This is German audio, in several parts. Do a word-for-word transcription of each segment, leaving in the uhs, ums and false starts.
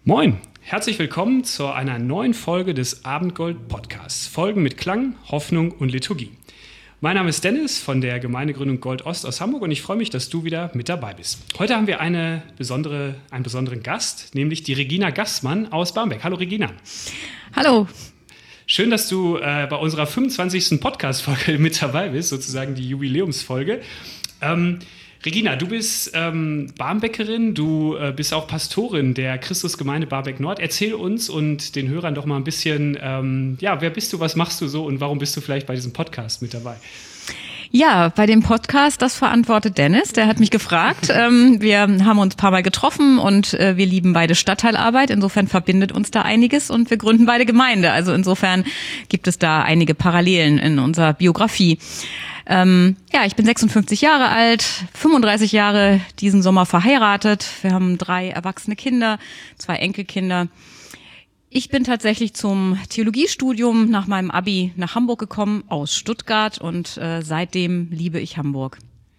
Moin, herzlich willkommen zu einer neuen Folge des Abendgold-Podcasts. Folgen mit Klang, Hoffnung und Liturgie. Mein Name ist Dennis von der Gemeindegründung Gold Ost aus Hamburg und ich freue mich, dass du wieder mit dabei bist. Heute haben wir eine besondere, einen besonderen Gast, nämlich die Regina Gassmann aus Barmbek. Hallo Regina. Hallo. Schön, dass du äh, bei unserer fünfundzwanzigsten Podcast-Folge mit dabei bist, sozusagen die Jubiläumsfolge. Ähm, Regina, du bist ähm, Barmbekerin, du äh, bist auch Pastorin der Christusgemeinde Barmbek Nord. Erzähl uns und den Hörern doch mal ein bisschen, ähm, ja, wer bist du, was machst du so und warum bist du vielleicht bei diesem Podcast mit dabei? Ja, bei dem Podcast, das verantwortet Dennis, der hat mich gefragt. ähm, wir haben uns ein paar Mal getroffen und äh, wir lieben beide Stadtteilarbeit. Insofern verbindet uns da einiges und wir gründen beide Gemeinde. Also insofern gibt es da einige Parallelen in unserer Biografie. Ähm, ja, ich bin sechsundfünfzig Jahre alt, fünfunddreißig Jahre diesen Sommer verheiratet. Wir haben drei erwachsene Kinder, zwei Enkelkinder. Ich bin tatsächlich zum Theologiestudium nach meinem Abi nach Hamburg gekommen, aus Stuttgart, und äh, seitdem liebe ich Hamburg.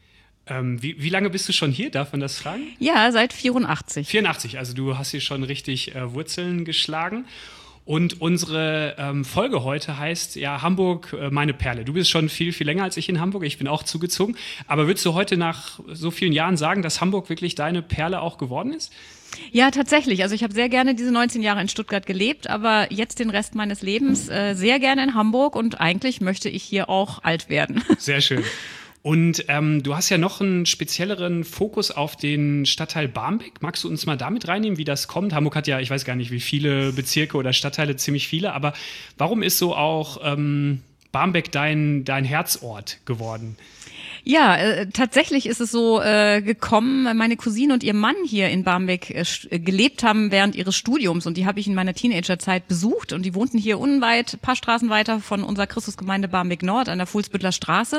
Ähm, wie, wie lange bist du schon hier? Darf man das fragen? Ja, seit vierundachtzig. vierundachtzig, also du hast hier schon richtig äh, Wurzeln geschlagen. Und unsere ähm, Folge heute heißt ja Hamburg, äh, meine Perle. Du bist schon viel, viel länger als ich in Hamburg. Ich bin auch zugezogen. Aber würdest du heute nach so vielen Jahren sagen, dass Hamburg wirklich deine Perle auch geworden ist? Ja, tatsächlich. Also ich habe sehr gerne diese neunzehn Jahre in Stuttgart gelebt, aber jetzt den Rest meines Lebens äh, sehr gerne in Hamburg und eigentlich möchte ich hier auch alt werden. Sehr schön. Und ähm, du hast ja noch einen spezielleren Fokus auf den Stadtteil Barmbek. Magst du uns mal damit reinnehmen, wie das kommt? Hamburg hat ja, ich weiß gar nicht, wie viele Bezirke oder Stadtteile, ziemlich viele. Aber warum ist so auch ähm, Barmbek dein, dein Herzort geworden? Ja, äh, tatsächlich ist es so äh, gekommen, meine Cousine und ihr Mann hier in Barmbek äh, gelebt haben während ihres Studiums und die habe ich in meiner Teenagerzeit besucht und die wohnten hier unweit, ein paar Straßen weiter von unserer Christusgemeinde Barmbek Nord an der Fuhlsbüttler Straße.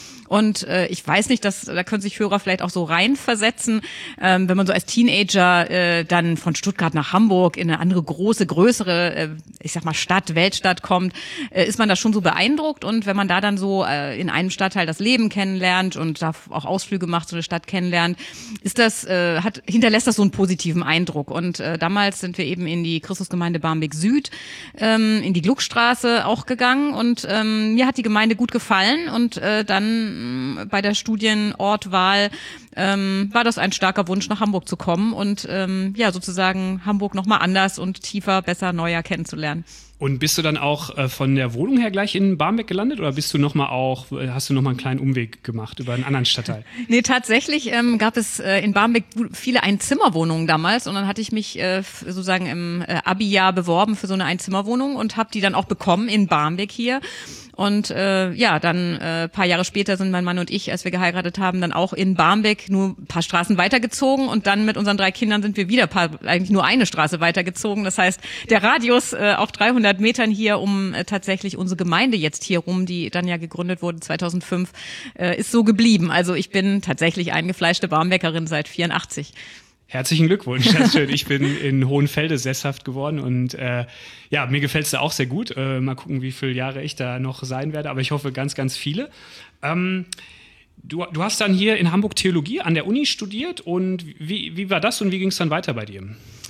Und äh, ich weiß nicht, dass, da können sich Hörer vielleicht auch so reinversetzen, ähm, wenn man so als Teenager äh, dann von Stuttgart nach Hamburg in eine andere große, größere, äh, ich sag mal Stadt, Weltstadt kommt, äh, ist man da schon so beeindruckt. Und wenn man da dann so äh, in einem Stadtteil das Leben kennenlernt und da auch Ausflüge macht, so eine Stadt kennenlernt, ist das, äh, hat, hinterlässt das so einen positiven Eindruck. Und äh, damals sind wir eben in die Christusgemeinde Barmbek Süd, ähm, in die Gluckstraße auch gegangen und ähm, mir hat die Gemeinde gut gefallen und äh, dann bei der Studienortwahl ähm, war das ein starker Wunsch, nach Hamburg zu kommen und ähm, ja sozusagen Hamburg nochmal anders und tiefer, besser, neuer kennenzulernen. Und bist du dann auch äh, von der Wohnung her gleich in Barmbek gelandet oder bist du noch mal auch, hast du noch mal einen kleinen Umweg gemacht über einen anderen Stadtteil? Nee, tatsächlich ähm, gab es äh, in Barmbek viele Einzimmerwohnungen damals und dann hatte ich mich äh, sozusagen im äh, Abi-Jahr beworben für so eine Einzimmerwohnung und habe die dann auch bekommen in Barmbek hier. Und äh, ja, dann äh, paar Jahre später sind mein Mann und ich, als wir geheiratet haben, dann auch in Barmbek nur ein paar Straßen weitergezogen und dann mit unseren drei Kindern sind wir wieder paar, eigentlich nur eine Straße weitergezogen. Das heißt, der Radius äh, auf dreihundert Metern hier um äh, tatsächlich unsere Gemeinde jetzt hier rum, die dann ja gegründet wurde zweitausendfünf, äh, ist so geblieben. Also ich bin tatsächlich eingefleischte Barmbekerin seit vierundachtzig. Herzlichen Glückwunsch, das ist schön. Ich bin in Hohenfelde sesshaft geworden und äh, ja, mir gefällt es da auch sehr gut. Äh, mal gucken, wie viele Jahre ich da noch sein werde, aber ich hoffe ganz, ganz viele. Ähm, du, du hast dann hier in Hamburg Theologie an der Uni studiert und wie, wie war das und wie ging es dann weiter bei dir?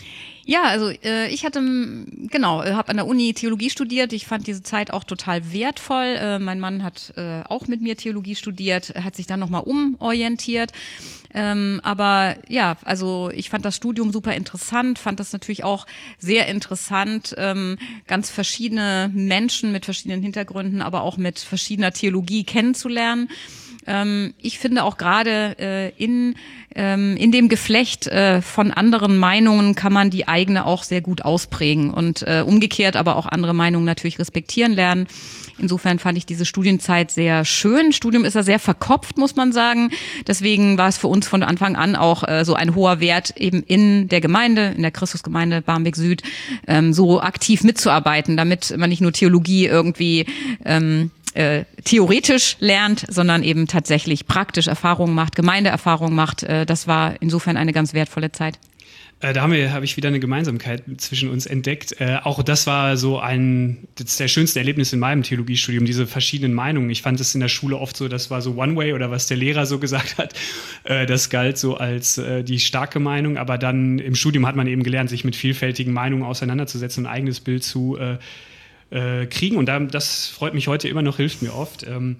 Ja, also äh, ich hatte, genau, habe an der Uni Theologie studiert. Ich fand diese Zeit auch total wertvoll. Äh, mein Mann hat äh, auch mit mir Theologie studiert, hat sich dann nochmal umorientiert. Ähm, aber ja, also ich fand das Studium super interessant, fand das natürlich auch sehr interessant, ähm, ganz verschiedene Menschen mit verschiedenen Hintergründen, aber auch mit verschiedener Theologie kennenzulernen. Ähm, ich finde auch gerade äh, in ähm, in dem Geflecht äh, von anderen Meinungen kann man die eigene auch sehr gut ausprägen und äh, umgekehrt aber auch andere Meinungen natürlich respektieren lernen. Insofern fand ich diese Studienzeit sehr schön. Studium ist ja sehr verkopft, muss man sagen. Deswegen war es für uns von Anfang an auch äh, so ein hoher Wert, eben in der Gemeinde, in der Christusgemeinde Barmbek Süd, ähm, so aktiv mitzuarbeiten, damit man nicht nur Theologie irgendwie ähm, Äh, theoretisch lernt, sondern eben tatsächlich praktisch Erfahrungen macht, Gemeindeerfahrungen macht. Äh, das war insofern eine ganz wertvolle Zeit. Äh, da haben wir, habe ich wieder eine Gemeinsamkeit zwischen uns entdeckt. Äh, auch das war so ein, das ist der schönste Erlebnis in meinem Theologiestudium, diese verschiedenen Meinungen. Ich fand es in der Schule oft so, das war so One-Way oder was der Lehrer so gesagt hat. Äh, das galt so als äh, die starke Meinung, aber dann im Studium hat man eben gelernt, sich mit vielfältigen Meinungen auseinanderzusetzen, ein eigenes Bild zu äh, äh, kriegen. Und da, das freut mich heute immer noch, hilft mir oft. Ähm,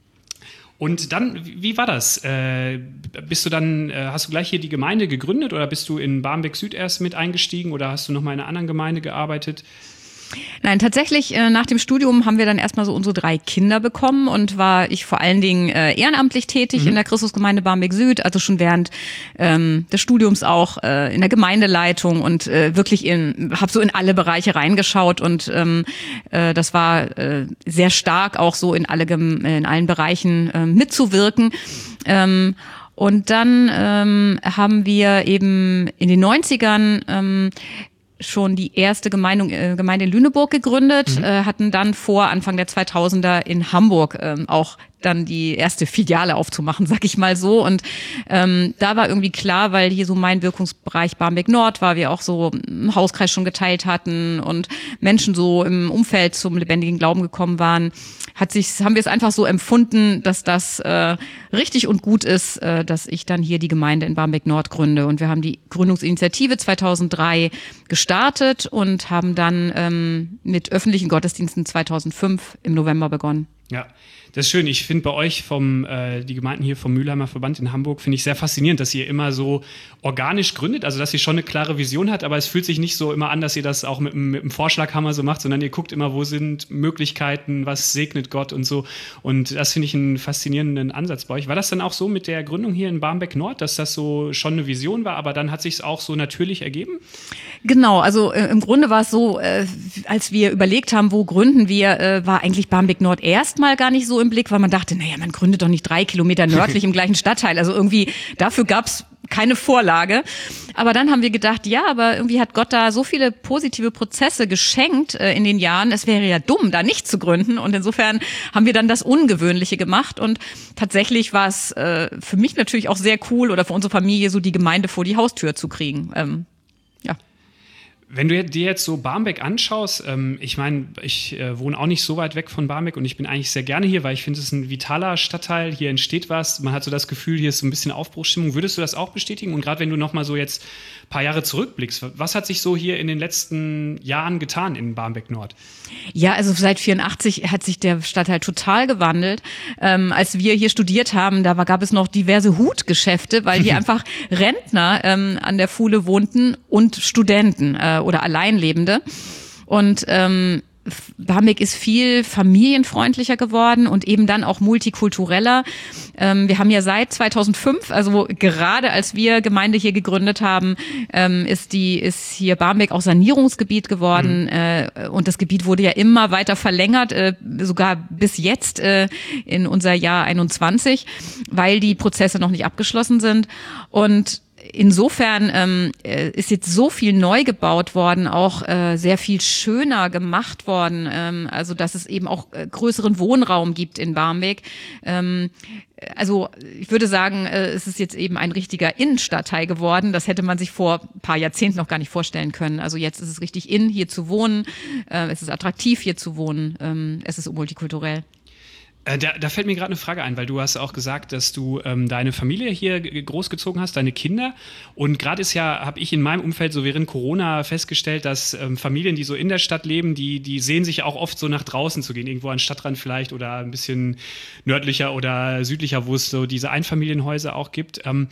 Und dann, wie war das? Äh, bist du dann, äh, hast du gleich hier die Gemeinde gegründet oder bist du in Barmbek Süd erst mit eingestiegen oder hast du noch mal in einer anderen Gemeinde gearbeitet? Nein, tatsächlich, äh, nach dem Studium haben wir dann erstmal so unsere drei Kinder bekommen und war ich vor allen Dingen äh, ehrenamtlich tätig mhm. in der Christusgemeinde Barmbek Süd, also schon während ähm, des Studiums auch äh, in der Gemeindeleitung und äh, wirklich in, habe so in alle Bereiche reingeschaut und ähm, äh, das war äh, sehr stark auch so in alle in allen Bereichen äh, mitzuwirken. Ähm, und dann ähm, haben wir eben in den neunzigern ähm, schon die erste Gemeinde, äh, Gemeinde in Lüneburg gegründet, mhm. äh, hatten dann vor, Anfang der zweitausender in Hamburg ähm, auch dann die erste Filiale aufzumachen, sag ich mal so. Und ähm, da war irgendwie klar, weil hier so mein Wirkungsbereich Barmbek Nord war, wir auch so einen Hauskreis schon geteilt hatten und Menschen so im Umfeld zum lebendigen Glauben gekommen waren, hat sich, haben wir es einfach so empfunden, dass das äh, richtig und gut ist, äh, dass ich dann hier die Gemeinde in Barmbek Nord gründe. Und wir haben die Gründungsinitiative zweitausenddrei gestartet und haben dann ähm, mit öffentlichen Gottesdiensten zweitausendfünf im November begonnen. Ja, das ist schön. Ich finde bei euch vom äh, die Gemeinden hier vom Mülheimer Verband in Hamburg finde ich sehr faszinierend, dass ihr immer so organisch gründet, also dass ihr schon eine klare Vision habt, aber es fühlt sich nicht so immer an, dass ihr das auch mit, mit dem Vorschlaghammer so macht, sondern ihr guckt immer, wo sind Möglichkeiten, was segnet Gott und so. Und das finde ich einen faszinierenden Ansatz bei euch. War das dann auch so mit der Gründung hier in Barmbek Nord, dass das so schon eine Vision war, aber dann hat sich es auch so natürlich ergeben? Genau, also äh, im Grunde war es so, äh, als wir überlegt haben, wo gründen wir, äh, war eigentlich Barmbek Nord erstmal gar nicht so im Blick, weil man dachte, naja, man gründet doch nicht drei Kilometer nördlich im gleichen Stadtteil. Also irgendwie, dafür gab's keine Vorlage. Aber dann haben wir gedacht, ja, aber irgendwie hat Gott da so viele positive Prozesse geschenkt äh, in den Jahren. Es wäre ja dumm, da nicht zu gründen. Und insofern haben wir dann das Ungewöhnliche gemacht. Und tatsächlich war es äh, für mich natürlich auch sehr cool oder für unsere Familie so die Gemeinde vor die Haustür zu kriegen. Ähm, ja. Wenn du dir jetzt so Barmbek anschaust, ähm, ich meine, ich äh, wohne auch nicht so weit weg von Barmbek und ich bin eigentlich sehr gerne hier, weil ich finde, es ist ein vitaler Stadtteil, hier entsteht was, man hat so das Gefühl, hier ist so ein bisschen Aufbruchsstimmung. Würdest du das auch bestätigen? Und gerade wenn du nochmal so jetzt ein paar Jahre zurückblickst, was hat sich so hier in den letzten Jahren getan in Barmbek Nord? Ja, also seit vierundachtzig hat sich der Stadtteil total gewandelt. Ähm, als wir hier studiert haben, da war, gab es noch diverse Hutgeschäfte, weil hier einfach Rentner ähm, an der Fuhle wohnten und Studenten äh, oder Alleinlebende. Und ähm, Barmbek ist viel familienfreundlicher geworden und eben dann auch multikultureller. Ähm, wir haben ja seit zweitausendfünf, also gerade als wir Gemeinde hier gegründet haben, ähm, ist die ist hier Barmbek auch Sanierungsgebiet geworden. Mhm. Äh, und das Gebiet wurde ja immer weiter verlängert, äh, sogar bis jetzt äh, in unser Jahr einundzwanzig, weil die Prozesse noch nicht abgeschlossen sind. Und insofern ähm, ist jetzt so viel neu gebaut worden, auch äh, sehr viel schöner gemacht worden, ähm, also dass es eben auch äh, größeren Wohnraum gibt in Barmbek. Ähm, also ich würde sagen, äh, es ist jetzt eben ein richtiger Innenstadtteil geworden. Das hätte man sich vor ein paar Jahrzehnten noch gar nicht vorstellen können. Also jetzt ist es richtig in, hier zu wohnen. Äh, es ist attraktiv, hier zu wohnen. Ähm, es ist multikulturell. Äh, da, da fällt mir gerade eine Frage ein, weil du hast auch gesagt, dass du ähm, deine Familie hier g- großgezogen hast, deine Kinder. Und gerade ist ja, habe ich in meinem Umfeld so während Corona festgestellt, dass ähm, Familien, die so in der Stadt leben, die, die sehen sich auch oft so nach draußen zu gehen, irgendwo an den Stadtrand vielleicht oder ein bisschen nördlicher oder südlicher, wo es so diese Einfamilienhäuser auch gibt. Ähm,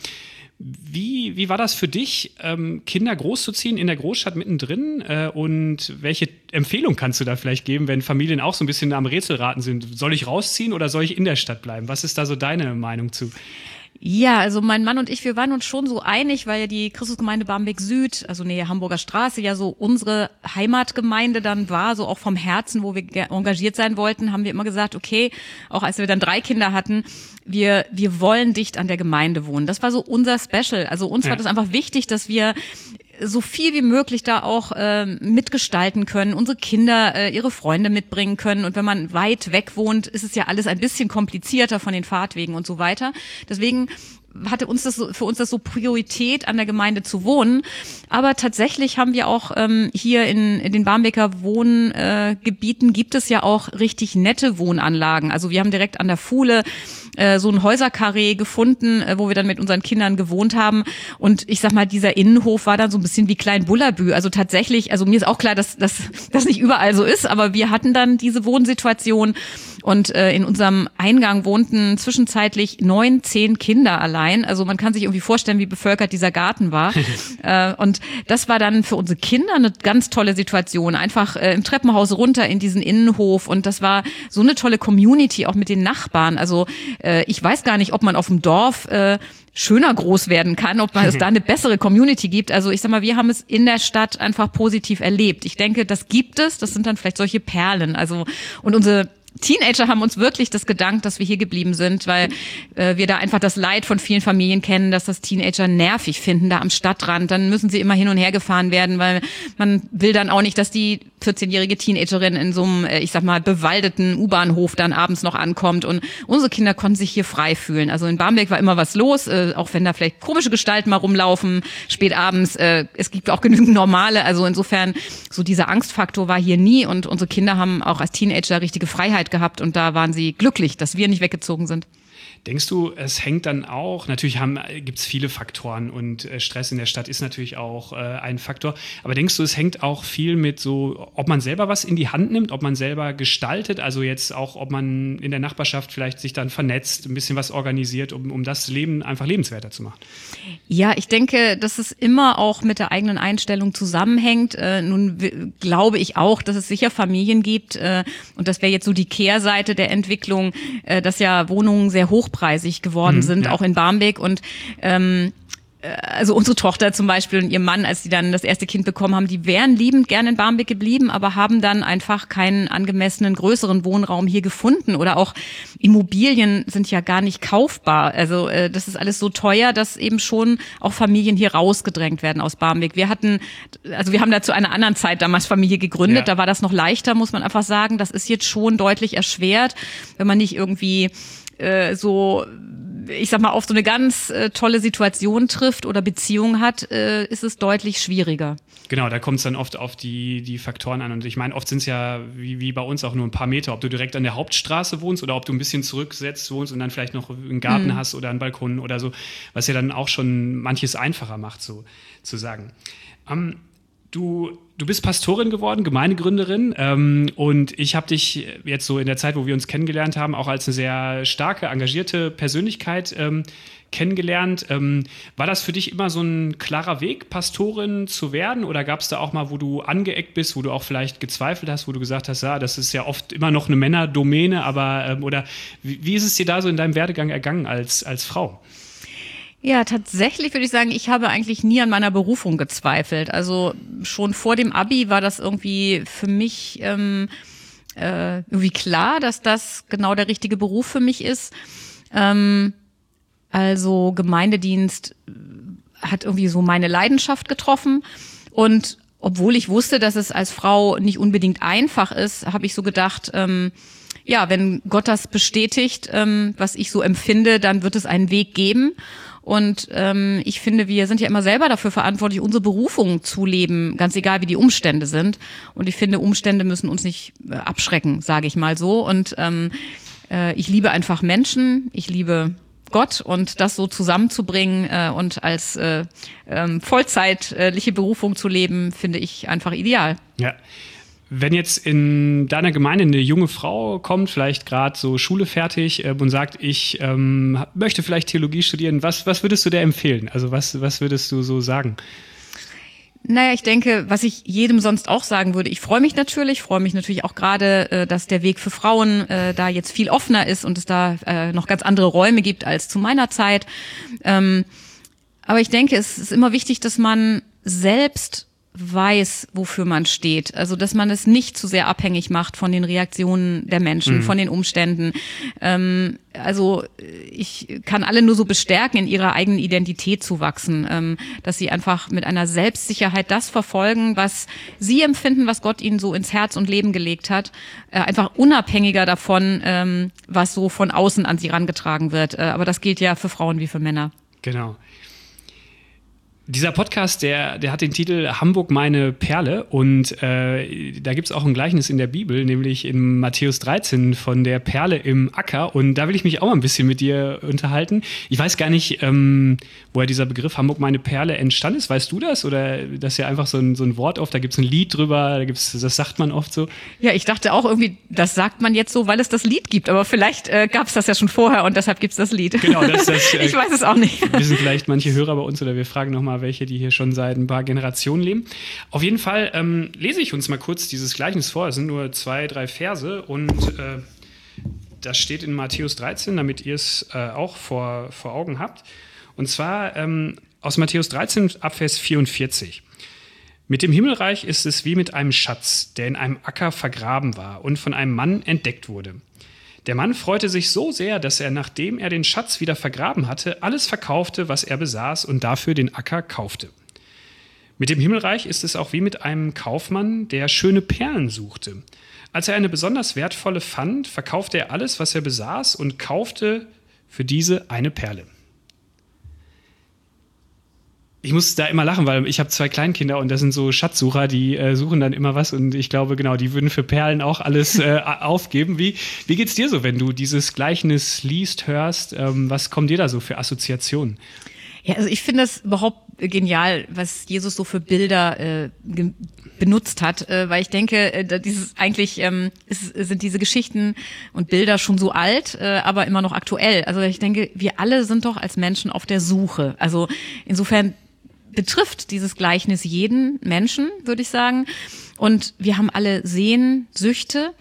Wie, wie war das für dich, ähm, Kinder großzuziehen in der Großstadt mittendrin? Äh, und welche Empfehlung kannst du da vielleicht geben, wenn Familien auch so ein bisschen am Rätselraten sind? Soll ich rausziehen oder soll ich in der Stadt bleiben? Was ist da so deine Meinung zu? Ja, also mein Mann und ich, wir waren uns schon so einig, weil ja die Christusgemeinde Barmbek Süd, also Nähe Hamburger Straße, ja so unsere Heimatgemeinde dann war, so auch vom Herzen, wo wir engagiert sein wollten, haben wir immer gesagt, okay, auch als wir dann drei Kinder hatten, wir wir wollen dicht an der Gemeinde wohnen. Das war so unser Special. Also uns ja. war das einfach wichtig, dass wir so viel wie möglich da auch äh, mitgestalten können, unsere Kinder äh, ihre Freunde mitbringen können. Und wenn man weit weg wohnt, ist es ja alles ein bisschen komplizierter von den Fahrtwegen und so weiter. Deswegen hatte uns das so, für uns das so Priorität, an der Gemeinde zu wohnen. Aber tatsächlich haben wir auch ähm, hier in, in den Barmbeker Wohngebieten äh, gibt es ja auch richtig nette Wohnanlagen. Also wir haben direkt an der Fuhle äh, so ein Häuserkarree gefunden, äh, wo wir dann mit unseren Kindern gewohnt haben. Und ich sag mal, dieser Innenhof war dann so ein bisschen wie Klein Bullabü. Also tatsächlich, also mir ist auch klar, dass das nicht überall so ist, aber wir hatten dann diese Wohnsituation. Und äh, in unserem Eingang wohnten zwischenzeitlich neun, zehn Kinder allein. Also man kann sich irgendwie vorstellen, wie bevölkert dieser Garten war. äh, und das war dann für unsere Kinder eine ganz tolle Situation. Einfach äh, im Treppenhaus runter in diesen Innenhof. Und das war so eine tolle Community, auch mit den Nachbarn. Also äh, ich weiß gar nicht, ob man auf dem Dorf äh, schöner groß werden kann, ob man es da eine bessere Community gibt. Also ich sag mal, wir haben es in der Stadt einfach positiv erlebt. Ich denke, das gibt es. Das sind dann vielleicht solche Perlen. Also und unsere Teenager haben uns wirklich das gedankt, dass wir hier geblieben sind, weil äh, wir da einfach das Leid von vielen Familien kennen, dass das Teenager nervig finden, da am Stadtrand. Dann müssen sie immer hin und her gefahren werden, weil man will dann auch nicht, dass die vierzehnjährige Teenagerin in so einem, äh, ich sag mal, bewaldeten U-Bahnhof dann abends noch ankommt. Und unsere Kinder konnten sich hier frei fühlen. Also in Barmbek war immer was los, äh, auch wenn da vielleicht komische Gestalten mal rumlaufen, spät abends. Äh, es gibt auch genügend normale. Also insofern, so dieser Angstfaktor war hier nie. Und unsere Kinder haben auch als Teenager richtige Freiheit gehabt und da waren sie glücklich, dass wir nicht weggezogen sind. Denkst du, es hängt dann auch, natürlich gibt es viele Faktoren und äh, Stress in der Stadt ist natürlich auch äh, ein Faktor, aber denkst du, es hängt auch viel mit so, ob man selber was in die Hand nimmt, ob man selber gestaltet, also jetzt auch, ob man in der Nachbarschaft vielleicht sich dann vernetzt, ein bisschen was organisiert, um, um das Leben einfach lebenswerter zu machen? Ja, ich denke, dass es immer auch mit der eigenen Einstellung zusammenhängt. Äh, nun w- glaube ich auch, dass es sicher Familien gibt äh, und das wäre jetzt so die Kehrseite der Entwicklung, äh, dass ja Wohnungen sehr hoch preisig geworden mhm, sind, ja. Auch in Barmbek und ähm, also unsere Tochter zum Beispiel und ihr Mann, als sie dann das erste Kind bekommen haben, die wären liebend gerne in Barmbek geblieben, aber haben dann einfach keinen angemessenen größeren Wohnraum hier gefunden oder auch Immobilien sind ja gar nicht kaufbar. Also äh, das ist alles so teuer, dass eben schon auch Familien hier rausgedrängt werden aus Barmbek. Wir hatten, also wir haben da zu einer anderen Zeit damals Familie gegründet, ja. Da war das noch leichter, muss man einfach sagen. Das ist jetzt schon deutlich erschwert, wenn man nicht irgendwie äh, so ich sag mal, auf so eine ganz äh, tolle Situation trifft oder Beziehung hat, äh, ist es deutlich schwieriger. Genau, da kommt es dann oft auf die, die Faktoren an. Und ich meine, oft sind es ja, wie, wie bei uns, auch nur ein paar Meter. Ob du direkt an der Hauptstraße wohnst oder ob du ein bisschen zurücksetzt wohnst und dann vielleicht noch einen Garten mhm. hast oder einen Balkon oder so, was ja dann auch schon manches einfacher macht, so zu sagen. Ähm, Du, du bist Pastorin geworden, Gemeindegründerin ähm, und ich habe dich jetzt so in der Zeit, wo wir uns kennengelernt haben, auch als eine sehr starke, engagierte Persönlichkeit ähm, kennengelernt. Ähm, war das für dich immer so ein klarer Weg, Pastorin zu werden oder gab es da auch mal, wo du angeeckt bist, wo du auch vielleicht gezweifelt hast, wo du gesagt hast, ja, das ist ja oft immer noch eine Männerdomäne, aber ähm, oder wie, wie ist es dir da so in deinem Werdegang ergangen als, als Frau? Ja, tatsächlich würde ich sagen, ich habe eigentlich nie an meiner Berufung gezweifelt. Also schon vor dem Abi war das irgendwie für mich ähm, äh, irgendwie klar, dass das genau der richtige Beruf für mich ist. Ähm, also Gemeindedienst hat irgendwie so meine Leidenschaft getroffen und obwohl ich wusste, dass es als Frau nicht unbedingt einfach ist, habe ich so gedacht, ähm, ja, wenn Gott das bestätigt, ähm, was ich so empfinde, dann wird es einen Weg geben. Und ähm, ich finde, wir sind ja immer selber dafür verantwortlich, unsere Berufung zu leben, ganz egal, wie die Umstände sind. Und ich finde, Umstände müssen uns nicht äh, abschrecken, sage ich mal so. Und ähm, äh, ich liebe einfach Menschen, ich liebe Gott und das so zusammenzubringen äh, und als äh, äh, vollzeitliche Berufung zu leben, finde ich einfach ideal. Ja. Wenn jetzt in deiner Gemeinde eine junge Frau kommt, vielleicht gerade so Schule fertig äh, und sagt, ich ähm, möchte vielleicht Theologie studieren, was, was würdest du der empfehlen? Also was, was würdest du so sagen? Naja, ich denke, was ich jedem sonst auch sagen würde, ich freue mich natürlich, freue mich natürlich auch gerade, äh, dass der Weg für Frauen äh, da jetzt viel offener ist und es da äh, noch ganz andere Räume gibt als zu meiner Zeit. Ähm, aber ich denke, es ist immer wichtig, dass man selbst weiß, wofür man steht. Also, dass man es nicht zu sehr abhängig macht von den Reaktionen der Menschen, mhm. von den Umständen. Ähm, also, ich kann alle nur so bestärken, in ihrer eigenen Identität zu wachsen, ähm, dass sie einfach mit einer Selbstsicherheit das verfolgen, was sie empfinden, was Gott ihnen so ins Herz und Leben gelegt hat, äh, einfach unabhängiger davon, ähm, was so von außen an sie herangetragen wird. Äh, aber das gilt ja für Frauen wie für Männer. Genau. Dieser Podcast, der, der hat den Titel Hamburg meine Perle und äh, da gibt es auch ein Gleichnis in der Bibel, nämlich in Matthäus dreizehn von der Perle im Acker und da will ich mich auch mal ein bisschen mit dir unterhalten. Ich weiß gar nicht, ähm, woher dieser Begriff Hamburg meine Perle entstanden ist. Weißt du das? Oder das ist ja einfach so ein, so ein Wort oft, da gibt es ein Lied drüber, da gibt's, das sagt man oft so. Ja, ich dachte auch irgendwie, das sagt man jetzt so, weil es das Lied gibt, aber vielleicht äh, gab es das ja schon vorher und deshalb gibt es das Lied. Genau, das, das äh, ich weiß es auch nicht. Wissen vielleicht manche Hörer bei uns oder wir fragen nochmal, welche, die hier schon seit ein paar Generationen leben. Auf jeden Fall ähm, lese ich uns mal kurz dieses Gleichnis vor. Es sind nur zwei, drei Verse und äh, das steht in Matthäus dreizehn, damit ihr es äh, auch vor, vor Augen habt. Und zwar ähm, aus Matthäus dreizehn ab Vers vierundvierzig. Mit dem Himmelreich ist es wie mit einem Schatz, der in einem Acker vergraben war und von einem Mann entdeckt wurde. Der Mann freute sich so sehr, dass er, nachdem er den Schatz wieder vergraben hatte, alles verkaufte, was er besaß und dafür den Acker kaufte. Mit dem Himmelreich ist es auch wie mit einem Kaufmann, der schöne Perlen suchte. Als er eine besonders wertvolle fand, verkaufte er alles, was er besaß und kaufte für diese eine Perle. Ich muss da immer lachen, weil ich habe zwei Kleinkinder und das sind so Schatzsucher, die äh, suchen dann immer was und ich glaube, genau, die würden für Perlen auch alles äh, aufgeben. Wie, wie geht's dir so, wenn du dieses Gleichnis liest, hörst? Ähm, was kommen dir da so für Assoziationen? Ja, also ich finde das überhaupt genial, was Jesus so für Bilder äh, ge- benutzt hat, äh, weil ich denke, äh, dieses eigentlich ähm, ist, sind diese Geschichten und Bilder schon so alt, äh, aber immer noch aktuell. Also ich denke, wir alle sind doch als Menschen auf der Suche. Also insofern betrifft dieses Gleichnis jeden Menschen, würde ich sagen. Und wir haben alle Sehnsüchte.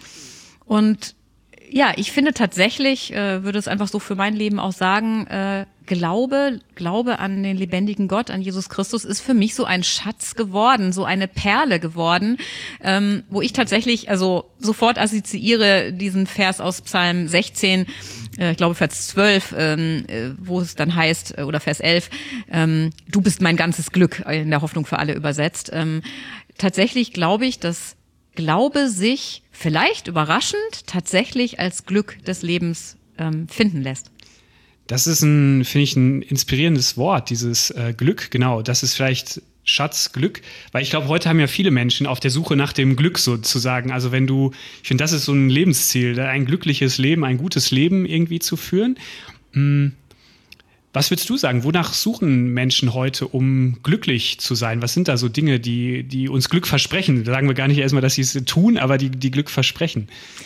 Und ja, ich finde tatsächlich, äh, würde es einfach so für mein Leben auch sagen, äh, Glaube, Glaube an den lebendigen Gott, an Jesus Christus, ist für mich so ein Schatz geworden, so eine Perle geworden, ähm, wo ich tatsächlich also sofort assoziiere diesen Vers aus Psalm sechzehn, äh, ich glaube Vers zwölf, ähm, äh, wo es dann heißt, äh, oder Vers elf, ähm, du bist mein ganzes Glück, in der Hoffnung für alle übersetzt. Ähm, tatsächlich glaube ich, dass Glaube sich vielleicht überraschend tatsächlich als Glück des Lebens ähm, finden lässt. Das ist ein, finde ich, ein inspirierendes Wort, dieses äh, Glück, genau. Das ist vielleicht Schatz, Glück, weil ich glaube, heute haben ja viele Menschen auf der Suche nach dem Glück sozusagen. Also wenn du, ich finde, das ist so ein Lebensziel, ein glückliches Leben, ein gutes Leben irgendwie zu führen. Hm. Was würdest du sagen? Wonach suchen Menschen heute, um glücklich zu sein? Was sind da so Dinge, die, die uns Glück versprechen? Da sagen wir gar nicht erstmal, dass sie es tun, aber die, die Glück versprechen.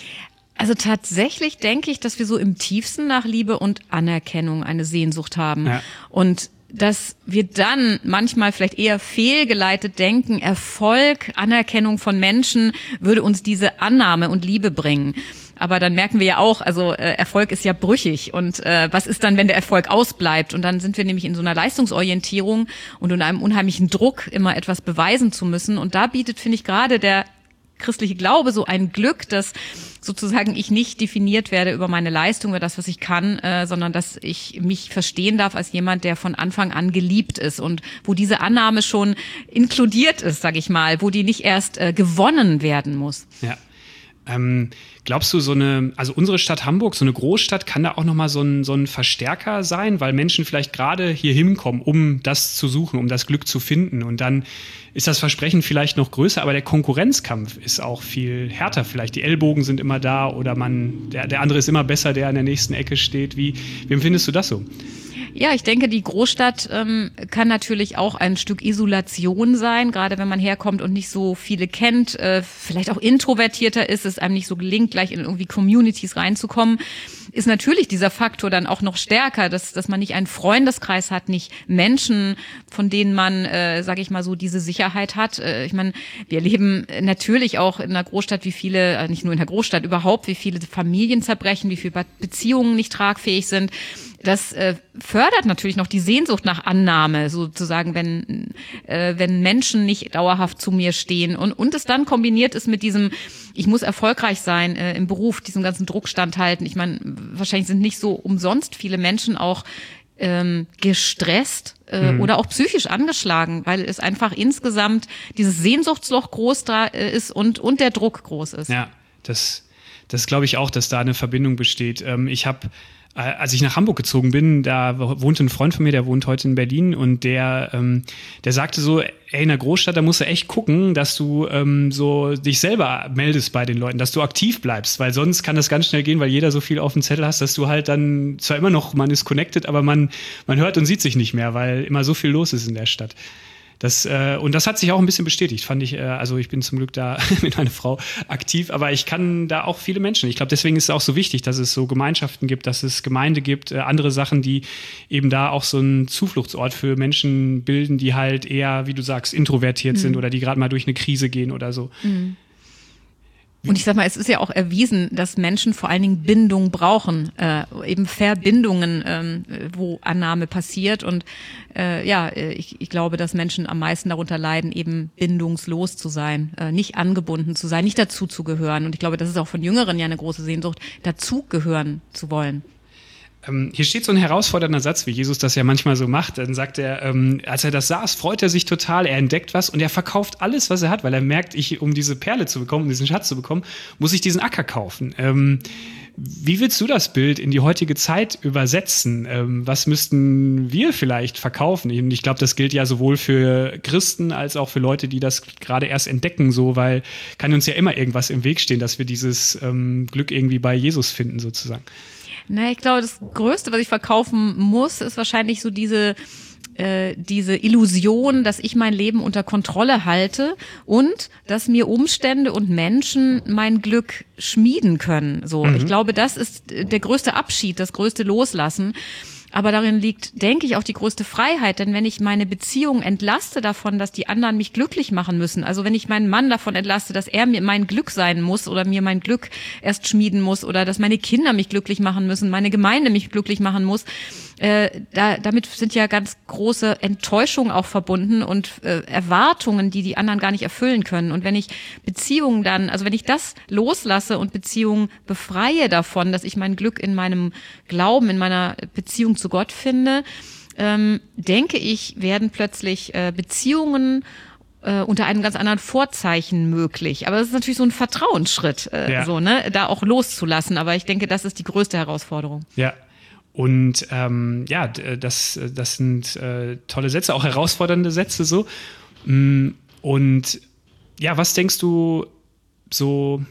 Also tatsächlich denke ich, dass wir so im tiefsten nach Liebe und Anerkennung eine Sehnsucht haben. Ja. Und dass wir dann manchmal vielleicht eher fehlgeleitet denken, Erfolg, Anerkennung von Menschen würde uns diese Annahme und Liebe bringen. Aber dann merken wir ja auch, also äh, Erfolg ist ja brüchig. Und äh, was ist dann, wenn der Erfolg ausbleibt? Und dann sind wir nämlich in so einer Leistungsorientierung und in einem unheimlichen Druck, immer etwas beweisen zu müssen. Und da bietet, finde ich, gerade der christliche Glaube so ein Glück, dass sozusagen ich nicht definiert werde über meine Leistung, über das, was ich kann, äh, sondern dass ich mich verstehen darf als jemand, der von Anfang an geliebt ist und wo diese Annahme schon inkludiert ist, sage ich mal, wo die nicht erst äh, gewonnen werden muss. Ja. Ähm, glaubst du, so eine, also unsere Stadt Hamburg, so eine Großstadt, kann da auch nochmal so ein, so ein Verstärker sein, weil Menschen vielleicht gerade hier hinkommen, um das zu suchen, um das Glück zu finden und dann ist das Versprechen vielleicht noch größer, aber der Konkurrenzkampf ist auch viel härter vielleicht. Die Ellbogen sind immer da oder man, der, der andere ist immer besser, der an der nächsten Ecke steht. Wie, wie empfindest du das so? Ja, ich denke, die Großstadt ähm, kann natürlich auch ein Stück Isolation sein, gerade wenn man herkommt und nicht so viele kennt, äh, vielleicht auch introvertierter ist, es einem nicht so gelingt, gleich in irgendwie Communities reinzukommen, ist natürlich dieser Faktor dann auch noch stärker, dass dass man nicht einen Freundeskreis hat, nicht Menschen, von denen man, äh, sage ich mal so, diese Sicherheit hat. Äh, ich meine, wir leben natürlich auch in einer Großstadt, wie viele, äh, nicht nur in der Großstadt, überhaupt, wie viele Familien zerbrechen, wie viele Beziehungen nicht tragfähig sind. Das äh, fördert natürlich noch die Sehnsucht nach Annahme, sozusagen, wenn äh, wenn Menschen nicht dauerhaft zu mir stehen und und es dann kombiniert ist mit diesem, ich muss erfolgreich sein äh, im Beruf, diesem ganzen Druck standhalten. Ich meine, wahrscheinlich sind nicht so umsonst viele Menschen auch ähm, gestresst äh, mhm. oder auch psychisch angeschlagen, weil es einfach insgesamt dieses Sehnsuchtsloch groß da äh, ist und und der Druck groß ist. Ja, das das glaube ich auch, dass da eine Verbindung besteht. Ähm, ich habe als ich nach Hamburg gezogen bin, da wohnte ein Freund von mir, der wohnt heute in Berlin und der, ähm, der sagte so, ey, in der Großstadt, da musst du echt gucken, dass du ähm, so dich selber meldest bei den Leuten, dass du aktiv bleibst, weil sonst kann das ganz schnell gehen, weil jeder so viel auf dem Zettel hast, dass du halt dann zwar immer noch, man ist connected, aber man, man hört und sieht sich nicht mehr, weil immer so viel los ist in der Stadt. Das, äh, und das hat sich auch ein bisschen bestätigt, fand ich. Äh, also ich bin zum Glück da mit meiner Frau aktiv, aber ich kann da auch viele Menschen. Ich glaube, deswegen ist es auch so wichtig, dass es so Gemeinschaften gibt, dass es Gemeinde gibt, äh, andere Sachen, die eben da auch so einen Zufluchtsort für Menschen bilden, die halt eher, wie du sagst, introvertiert mhm. sind oder die gerade mal durch eine Krise gehen oder so. Mhm. Und ich sag mal, es ist ja auch erwiesen, dass Menschen vor allen Dingen Bindung brauchen, äh, eben Verbindungen, ähm, wo Annahme passiert. Und äh, ja, ich, ich glaube, dass Menschen am meisten darunter leiden, eben bindungslos zu sein, äh, nicht angebunden zu sein, nicht dazu zu gehören. Und ich glaube, das ist auch von Jüngeren ja eine große Sehnsucht, dazugehören zu wollen. Ähm, hier steht so ein herausfordernder Satz, wie Jesus das ja manchmal so macht. Dann sagt er, ähm, als er das saß, freut er sich total, er entdeckt was und er verkauft alles, was er hat, weil er merkt, ich, um diese Perle zu bekommen, um diesen Schatz zu bekommen, muss ich diesen Acker kaufen. Ähm, wie willst du das Bild in die heutige Zeit übersetzen? Ähm, was müssten wir vielleicht verkaufen? Ich glaube, das gilt ja sowohl für Christen als auch für Leute, die das gerade erst entdecken, so, weil kann uns ja immer irgendwas im Weg stehen, dass wir dieses ähm, Glück irgendwie bei Jesus finden, sozusagen. Na, ich glaube, das Größte, was ich verkaufen muss, ist wahrscheinlich so diese äh, diese Illusion, dass ich mein Leben unter Kontrolle halte und dass mir Umstände und Menschen mein Glück schmieden können. So, mhm. Ich glaube, das ist der größte Abschied, das größte Loslassen. Aber darin liegt, denke ich, auch die größte Freiheit. Denn wenn ich meine Beziehung entlaste davon, dass die anderen mich glücklich machen müssen, also wenn ich meinen Mann davon entlaste, dass er mir mein Glück sein muss oder mir mein Glück erst schmieden muss oder dass meine Kinder mich glücklich machen müssen, meine Gemeinde mich glücklich machen muss, äh, da, damit sind ja ganz große Enttäuschungen auch verbunden und äh, Erwartungen, die die anderen gar nicht erfüllen können. Und wenn ich Beziehungen dann, also wenn ich das loslasse und Beziehungen befreie davon, dass ich mein Glück in meinem Glauben, in meiner Beziehung zu Gott finde, ähm, denke ich, werden plötzlich äh, Beziehungen äh, unter einem ganz anderen Vorzeichen möglich. Aber das ist natürlich so ein Vertrauensschritt, äh, ja. so, ne, da auch loszulassen. Aber ich denke, das ist die größte Herausforderung. Ja. Und ähm, ja, das, das sind äh, tolle Sätze, auch herausfordernde Sätze so. Und ja, was denkst du so,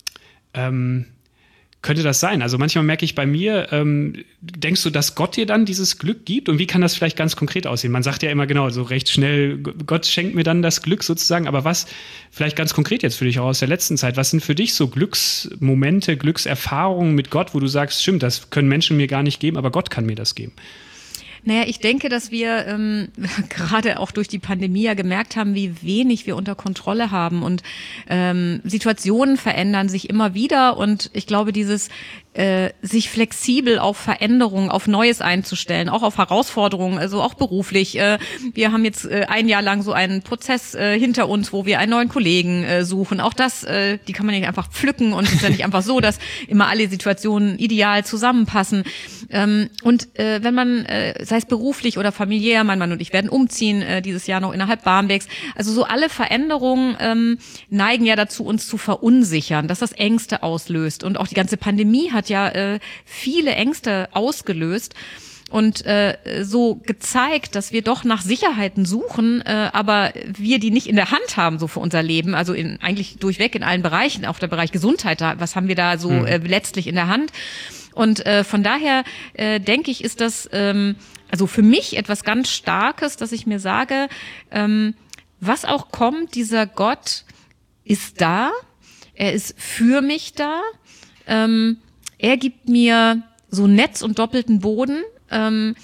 ähm, könnte das sein? Also manchmal merke ich bei mir, ähm, denkst du, dass Gott dir dann dieses Glück gibt? Und wie kann das vielleicht ganz konkret aussehen? Man sagt ja immer genau, so recht schnell, Gott schenkt mir dann das Glück sozusagen. Aber was, vielleicht ganz konkret jetzt für dich auch aus der letzten Zeit, was sind für dich so Glücksmomente, Glückserfahrungen mit Gott, wo du sagst, stimmt, das können Menschen mir gar nicht geben, aber Gott kann mir das geben? Naja, ich denke, dass wir ähm, gerade auch durch die Pandemie ja gemerkt haben, wie wenig wir unter Kontrolle haben und ähm, Situationen verändern sich immer wieder und ich glaube, dieses äh, sich flexibel auf Veränderungen, auf Neues einzustellen, auch auf Herausforderungen, also auch beruflich. Äh, wir haben jetzt äh, ein Jahr lang so einen Prozess äh, hinter uns, wo wir einen neuen Kollegen äh, suchen. Auch das, äh, die kann man nicht einfach pflücken und es ist ja nicht einfach so, dass immer alle Situationen ideal zusammenpassen. Ähm, und äh, wenn man, äh, sei es beruflich oder familiär, mein Mann und ich werden umziehen äh, dieses Jahr noch innerhalb Barmbeks. Also so alle Veränderungen ähm, neigen ja dazu, uns zu verunsichern, dass das Ängste auslöst. Und auch die ganze Pandemie hat ja äh, viele Ängste ausgelöst und äh, so gezeigt, dass wir doch nach Sicherheiten suchen, äh, aber wir die nicht in der Hand haben so für unser Leben, also in, eigentlich durchweg in allen Bereichen, auch der Bereich Gesundheit, da, was haben wir da so äh, letztlich in der Hand? Und äh, von daher äh, denke ich, ist das ähm, also für mich etwas ganz Starkes, dass ich mir sage, ähm, was auch kommt, dieser Gott ist da, er ist für mich da, ähm, er gibt mir so Netz und doppelten Boden. Ähm,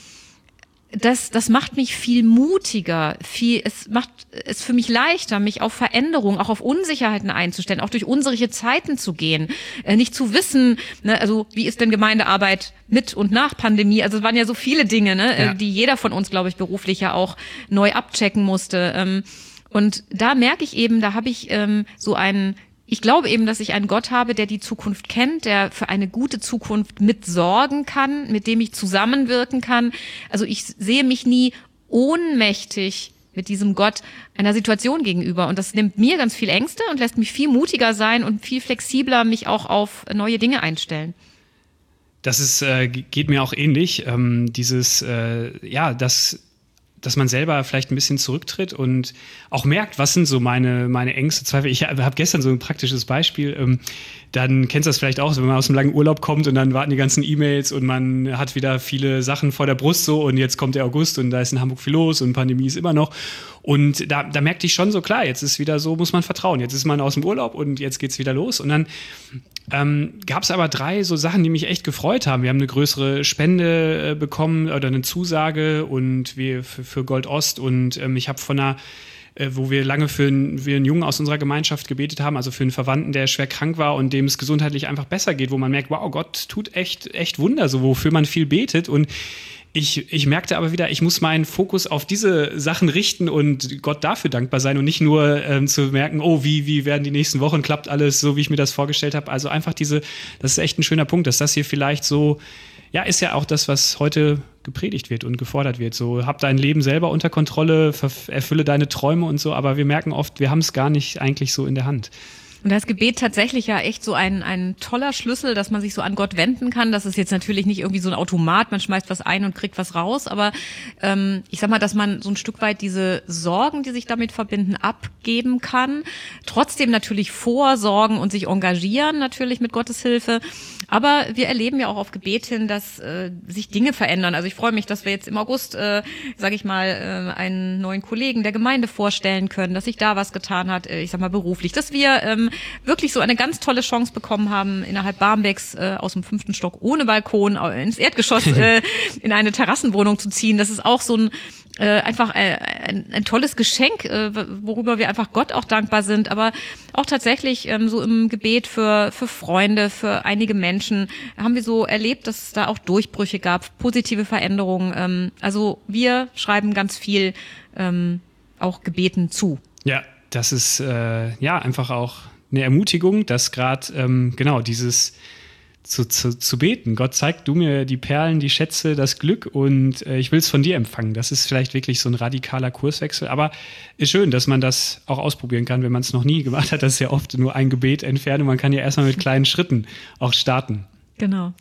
das, das macht mich viel mutiger. Viel, es macht es für mich leichter, mich auf Veränderungen, auch auf Unsicherheiten einzustellen, auch durch unsichere Zeiten zu gehen, äh, nicht zu wissen, ne, also wie ist denn Gemeindearbeit mit und nach Pandemie? Also es waren ja so viele Dinge, ne, ja. äh, die jeder von uns, glaube ich, beruflich ja auch neu abchecken musste. Ähm, und da merke ich eben, da habe ich ähm, so einen Ich glaube eben, dass ich einen Gott habe, der die Zukunft kennt, der für eine gute Zukunft mitsorgen kann, mit dem ich zusammenwirken kann. Also ich sehe mich nie ohnmächtig mit diesem Gott einer Situation gegenüber. Und das nimmt mir ganz viel Ängste und lässt mich viel mutiger sein und viel flexibler mich auch auf neue Dinge einstellen. Das ist, äh, geht mir auch ähnlich. Ähm, dieses, äh, ja, das dass man selber vielleicht ein bisschen zurücktritt und auch merkt, was sind so meine, meine Ängste, Zweifel. Ich habe gestern so ein praktisches Beispiel. Ähm, dann kennst du das vielleicht auch, wenn man aus einem langen Urlaub kommt und dann warten die ganzen E-Mails und man hat wieder viele Sachen vor der Brust so und jetzt kommt der August und da ist in Hamburg viel los und Pandemie ist immer noch. Und da, da merkte ich schon so, klar, jetzt ist wieder so, muss man vertrauen. Jetzt ist man aus dem Urlaub und jetzt geht's wieder los. Und dann ähm, gab es aber drei so Sachen, die mich echt gefreut haben. Wir haben eine größere Spende äh, bekommen oder eine Zusage und wir für, für Gold Ost und ähm, ich habe von einer wo wir lange für einen, für einen Jungen aus unserer Gemeinschaft gebetet haben, also für einen Verwandten, der schwer krank war und dem es gesundheitlich einfach besser geht, wo man merkt, wow, Gott tut echt, echt Wunder, so wofür man viel betet. Und ich, ich merkte aber wieder, ich muss meinen Fokus auf diese Sachen richten und Gott dafür dankbar sein und nicht nur ähm, zu merken, oh, wie, wie werden die nächsten Wochen, klappt alles so, wie ich mir das vorgestellt habe. Also einfach diese, das ist echt ein schöner Punkt, dass das hier vielleicht so, ja, ist ja auch das, was heute gepredigt wird und gefordert wird. So, hab dein Leben selber unter Kontrolle, erfülle deine Träume und so, aber wir merken oft, wir haben es gar nicht eigentlich so in der Hand. Und das Gebet tatsächlich ja echt so ein, ein toller Schlüssel, dass man sich so an Gott wenden kann. Das ist jetzt natürlich nicht irgendwie so ein Automat, man schmeißt was ein und kriegt was raus, aber ähm, ich sag mal, dass man so ein Stück weit diese Sorgen, die sich damit verbinden, abgeben kann. Trotzdem natürlich vorsorgen und sich engagieren, natürlich mit Gottes Hilfe. Aber wir erleben ja auch auf Gebet hin, dass äh, sich Dinge verändern. Also ich freue mich, dass wir jetzt im August, äh, sage ich mal, äh, einen neuen Kollegen der Gemeinde vorstellen können, dass sich da was getan hat, äh, ich sag mal beruflich, dass wir ähm, wirklich so eine ganz tolle Chance bekommen haben, innerhalb Barmbeks äh, aus dem fünften Stock ohne Balkon ins Erdgeschoss äh, in eine Terrassenwohnung zu ziehen. Das ist auch so ein äh, einfach äh, ein, ein tolles Geschenk, äh, worüber wir einfach Gott auch dankbar sind, aber auch tatsächlich ähm, so im Gebet für für Freunde, für einige Menschen haben wir so erlebt, dass es da auch Durchbrüche gab, positive Veränderungen. Ähm, also wir schreiben ganz viel ähm, auch Gebeten zu. Ja, das ist äh, ja einfach auch eine Ermutigung, dass gerade ähm, genau dieses zu, zu, zu beten. Gott, zeig du mir die Perlen, die Schätze, das Glück und äh, ich will es von dir empfangen. Das ist vielleicht wirklich so ein radikaler Kurswechsel, aber ist schön, dass man das auch ausprobieren kann, wenn man es noch nie gemacht hat. Das ist ja oft nur ein Gebet entfernt und man kann ja erstmal mit kleinen Schritten auch starten. Genau.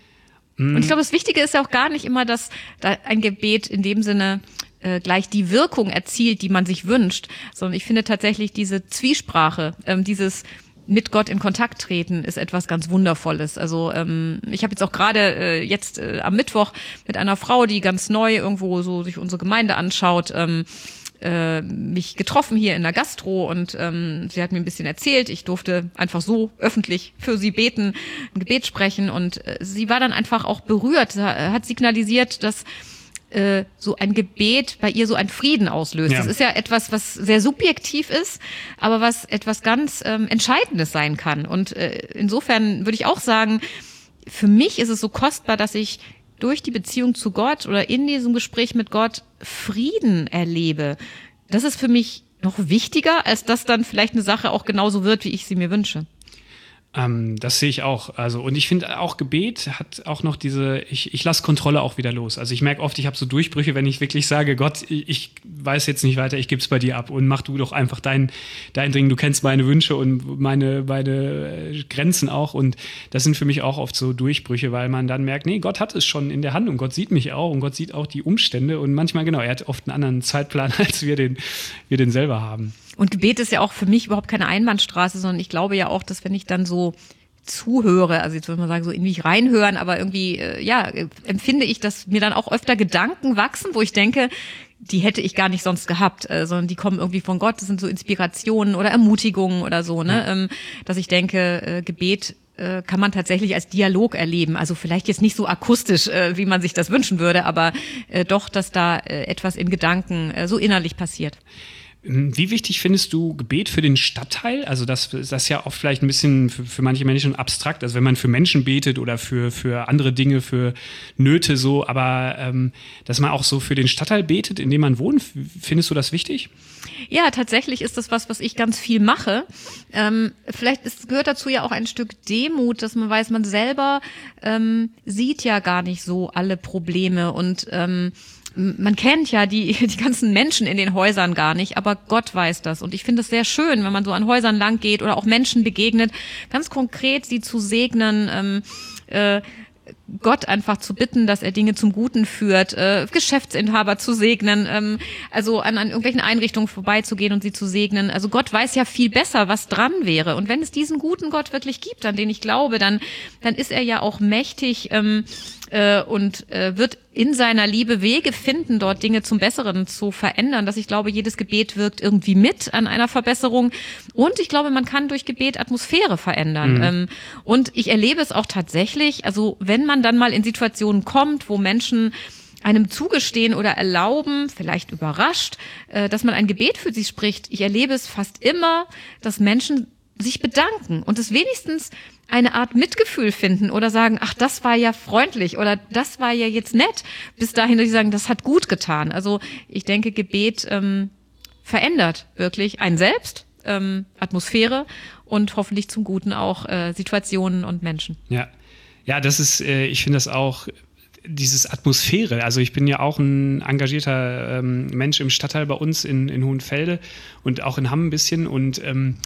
Und ich glaube, das Wichtige ist ja auch gar nicht immer, dass da ein Gebet in dem Sinne äh, gleich die Wirkung erzielt, die man sich wünscht, sondern ich finde tatsächlich diese Zwiesprache, ähm, dieses mit Gott in Kontakt treten, ist etwas ganz Wundervolles. Also ähm, ich habe jetzt auch gerade äh, jetzt äh, am Mittwoch mit einer Frau, die ganz neu irgendwo so sich unsere Gemeinde anschaut, ähm, äh, mich getroffen hier in der Gastro und ähm, sie hat mir ein bisschen erzählt. Ich durfte einfach so öffentlich für sie beten, ein Gebet sprechen und äh, sie war dann einfach auch berührt, hat signalisiert, dass äh, so ein Gebet bei ihr so einen Frieden auslöst. Ja. Das ist ja etwas, was sehr subjektiv ist, aber was etwas ganz ähm, Entscheidendes sein kann. Und äh, insofern würde ich auch sagen, für mich ist es so kostbar, dass ich durch die Beziehung zu Gott oder in diesem Gespräch mit Gott Frieden erlebe. Das ist für mich noch wichtiger, als dass dann vielleicht eine Sache auch genauso wird, wie ich sie mir wünsche. Ähm, das sehe ich auch. Also, und ich finde auch Gebet hat auch noch diese, ich, ich lasse Kontrolle auch wieder los. Also ich merke oft, ich habe so Durchbrüche, wenn ich wirklich sage, Gott, ich, ich weiß jetzt nicht weiter, ich gebe es bei dir ab und mach du doch einfach dein, dein Ding. Du kennst meine Wünsche und meine, meine Grenzen auch. Und das sind für mich auch oft so Durchbrüche, weil man dann merkt, nee, Gott hat es schon in der Hand und Gott sieht mich auch und Gott sieht auch die Umstände. Und manchmal, genau, er hat oft einen anderen Zeitplan, als wir den, wir den selber haben. Und Gebet ist ja auch für mich überhaupt keine Einbahnstraße, sondern ich glaube ja auch, dass wenn ich dann so zuhöre, also jetzt würde man sagen, so in mich reinhören, aber irgendwie, äh, ja, empfinde ich, dass mir dann auch öfter Gedanken wachsen, wo ich denke, die hätte ich gar nicht sonst gehabt, äh, sondern die kommen irgendwie von Gott, das sind so Inspirationen oder Ermutigungen oder so, ne, ja. ähm, dass ich denke, äh, Gebet äh, kann man tatsächlich als Dialog erleben, also vielleicht jetzt nicht so akustisch, äh, wie man sich das wünschen würde, aber äh, doch, dass da äh, etwas in Gedanken äh, so innerlich passiert. Wie wichtig findest du Gebet für den Stadtteil? Also das, das ist ja oft vielleicht ein bisschen für, für manche Menschen abstrakt, also wenn man für Menschen betet oder für, für andere Dinge, für Nöte so, aber ähm, dass man auch so für den Stadtteil betet, in dem man wohnt, findest du das wichtig? Ja, tatsächlich ist das was, was ich ganz viel mache. Ähm, vielleicht ist, gehört dazu ja auch ein Stück Demut, dass man weiß, man selber ähm, sieht ja gar nicht so alle Probleme und ähm, man kennt ja die, die ganzen Menschen in den Häusern gar nicht, aber Gott weiß das. Und ich finde es sehr schön, wenn man so an Häusern lang geht oder auch Menschen begegnet, ganz konkret sie zu segnen, ähm, äh, Gott einfach zu bitten, dass er Dinge zum Guten führt, äh, Geschäftsinhaber zu segnen, ähm, also an, an irgendwelchen Einrichtungen vorbeizugehen und sie zu segnen. Also Gott weiß ja viel besser, was dran wäre. Und wenn es diesen guten Gott wirklich gibt, an den ich glaube, dann, dann ist er ja auch mächtig ähm, äh, und äh, wird in seiner Liebe Wege finden, dort Dinge zum Besseren zu verändern. Dass ich glaube, jedes Gebet wirkt irgendwie mit an einer Verbesserung. Und ich glaube, man kann durch Gebet Atmosphäre verändern. Mhm. Ähm, und ich erlebe es auch tatsächlich, also wenn man dann mal in Situationen kommt, wo Menschen einem zugestehen oder erlauben, vielleicht überrascht, äh, dass man ein Gebet für sie spricht. Ich erlebe es fast immer, dass Menschen sich bedanken und es wenigstens eine Art Mitgefühl finden oder sagen, ach, das war ja freundlich oder das war ja jetzt nett, bis dahin, dass sie sagen, das hat gut getan. Also ich denke, Gebet ähm, verändert wirklich einen selbst, ähm, Atmosphäre und hoffentlich zum Guten auch äh, Situationen und Menschen. Ja, ja, das ist, äh, ich finde das auch, dieses Atmosphäre, also ich bin ja auch ein engagierter ähm, Mensch im Stadtteil bei uns in, in Hohenfelde und auch in Hamm ein bisschen und ähm,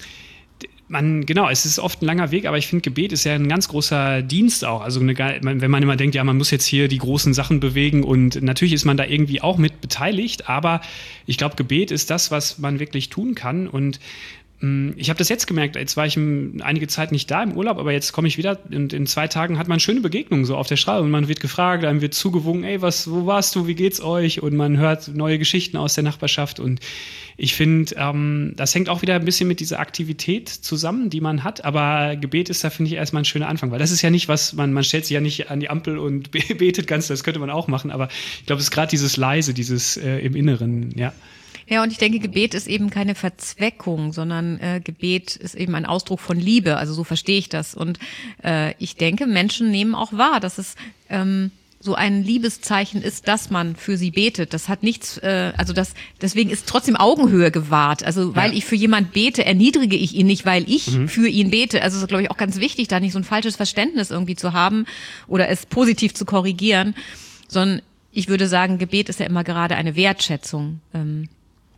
Man, genau, es ist oft ein langer Weg, aber ich finde, Gebet ist ja ein ganz großer Dienst auch. Also eine, wenn man immer denkt, ja, man muss jetzt hier die großen Sachen bewegen und natürlich ist man da irgendwie auch mit beteiligt, aber ich glaube, Gebet ist das, was man wirklich tun kann und mh, ich habe das jetzt gemerkt, jetzt war ich m, einige Zeit nicht da im Urlaub, aber jetzt komme ich wieder und in zwei Tagen hat man schöne Begegnungen so auf der Straße und man wird gefragt, einem wird zugewunken, ey, was, wo warst du, wie geht's euch? Und man hört neue Geschichten aus der Nachbarschaft und ich finde, ähm, das hängt auch wieder ein bisschen mit dieser Aktivität zusammen, die man hat. Aber Gebet ist da, finde ich, erstmal ein schöner Anfang. Weil das ist ja nicht was, man, man stellt sich ja nicht an die Ampel und betet ganz, das könnte man auch machen. Aber ich glaube, es ist gerade dieses Leise, dieses äh, im Inneren, ja. Ja, und ich denke, Gebet ist eben keine Verzweckung, sondern äh, Gebet ist eben ein Ausdruck von Liebe. Also so verstehe ich das. Und äh, ich denke, Menschen nehmen auch wahr, dass es ähm, so ein Liebeszeichen ist, dass man für sie betet. Das hat nichts, äh, also das, deswegen ist trotzdem Augenhöhe gewahrt. Also weil ja. ich für jemand bete, erniedrige ich ihn nicht, weil ich mhm. für ihn bete. Also es ist, glaube ich, auch ganz wichtig, da nicht so ein falsches Verständnis irgendwie zu haben oder es positiv zu korrigieren, sondern ich würde sagen, Gebet ist ja immer gerade eine Wertschätzung. Ähm,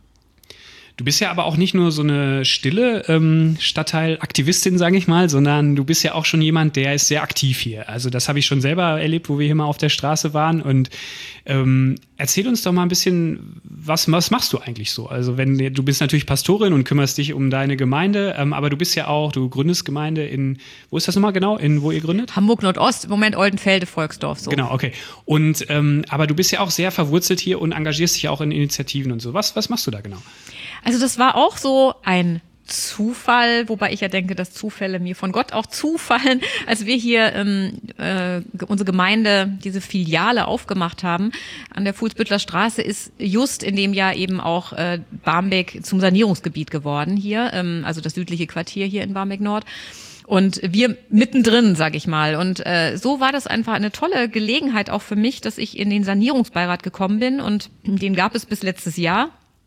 Du bist ja aber auch nicht nur so eine stille ähm, Stadtteilaktivistin, sage ich mal, sondern du bist ja auch schon jemand, der ist sehr aktiv hier. Also das habe ich schon selber erlebt, wo wir hier mal auf der Straße waren. Und ähm, erzähl uns doch mal ein bisschen, was, was machst du eigentlich so? Also wenn du bist natürlich Pastorin und kümmerst dich um deine Gemeinde, ähm, aber du bist ja auch, du gründest Gemeinde in, wo ist das nochmal genau, in wo ihr gründet? Hamburg Nordost, im Moment Oldenfelde, Volksdorf. So. Genau, okay. Und ähm, aber du bist ja auch sehr verwurzelt hier und engagierst dich ja auch in Initiativen und so. Was, was machst du da genau? Also das war auch so ein Zufall, wobei ich ja denke, dass Zufälle mir von Gott auch zufallen, als wir hier ähm, äh, unsere Gemeinde, diese Filiale aufgemacht haben an der Fuhlsbüttler Straße, ist just in dem Jahr eben auch äh, Barmbek zum Sanierungsgebiet geworden hier, ähm, also das südliche Quartier hier in Barmbek Nord. Und wir mittendrin, sag ich mal. Und äh, so war das einfach eine tolle Gelegenheit auch für mich, dass ich in den Sanierungsbeirat gekommen bin und den gab es bis letztes Jahr.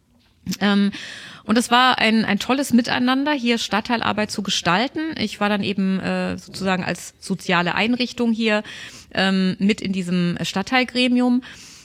Ähm, und es war ein, ein tolles Miteinander, hier Stadtteilarbeit zu gestalten. Ich war dann eben äh, sozusagen als soziale Einrichtung hier ähm, mit in diesem Stadtteilgremium.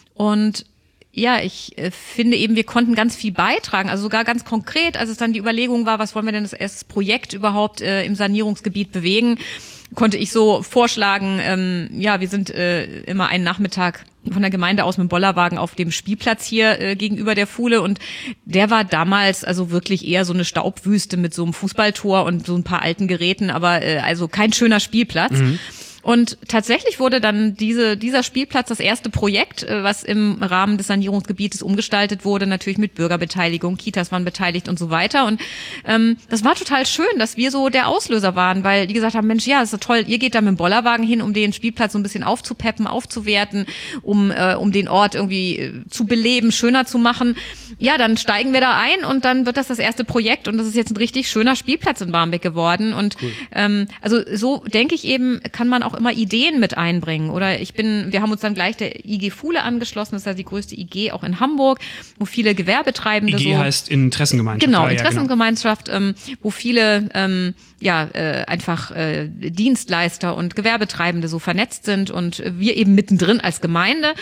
Und ja, ich äh, finde eben, wir konnten ganz viel beitragen, also sogar ganz konkret, als es dann die Überlegung war, was wollen wir denn das erste Projekt überhaupt äh, im Sanierungsgebiet bewegen, konnte ich so vorschlagen, ähm, ja, wir sind äh, immer einen Nachmittag von der Gemeinde aus mit dem Bollerwagen auf dem Spielplatz hier äh, gegenüber der Fuhle und der war damals also wirklich eher so eine Staubwüste mit so einem Fußballtor und so ein paar alten Geräten, aber äh, also kein schöner Spielplatz. Mhm. Und tatsächlich wurde dann diese, dieser Spielplatz das erste Projekt, was im Rahmen des Sanierungsgebietes umgestaltet wurde, natürlich mit Bürgerbeteiligung, Kitas waren beteiligt und so weiter. Und ähm, das war total schön, dass wir so der Auslöser waren, weil die gesagt haben, Mensch, ja, ist so toll, ihr geht da mit dem Bollerwagen hin, um den Spielplatz so ein bisschen aufzupeppen, aufzuwerten, um äh, um den Ort irgendwie äh, zu beleben, schöner zu machen. Ja, dann steigen wir da ein und dann wird das das erste Projekt und das ist jetzt ein richtig schöner Spielplatz in Barmbek geworden. Und cool. ähm, also so denke ich eben, kann man auch immer Ideen mit einbringen. Oder ich bin, wir haben uns dann gleich der I G Fuhle angeschlossen, das ist ja die größte I G auch in Hamburg, wo viele Gewerbetreibende I G so, heißt Interessengemeinschaft. Genau, ah, ja, Interessengemeinschaft, genau. Ähm, wo viele ähm, ja äh, einfach äh, Dienstleister und Gewerbetreibende so vernetzt sind und wir eben mittendrin als Gemeinde.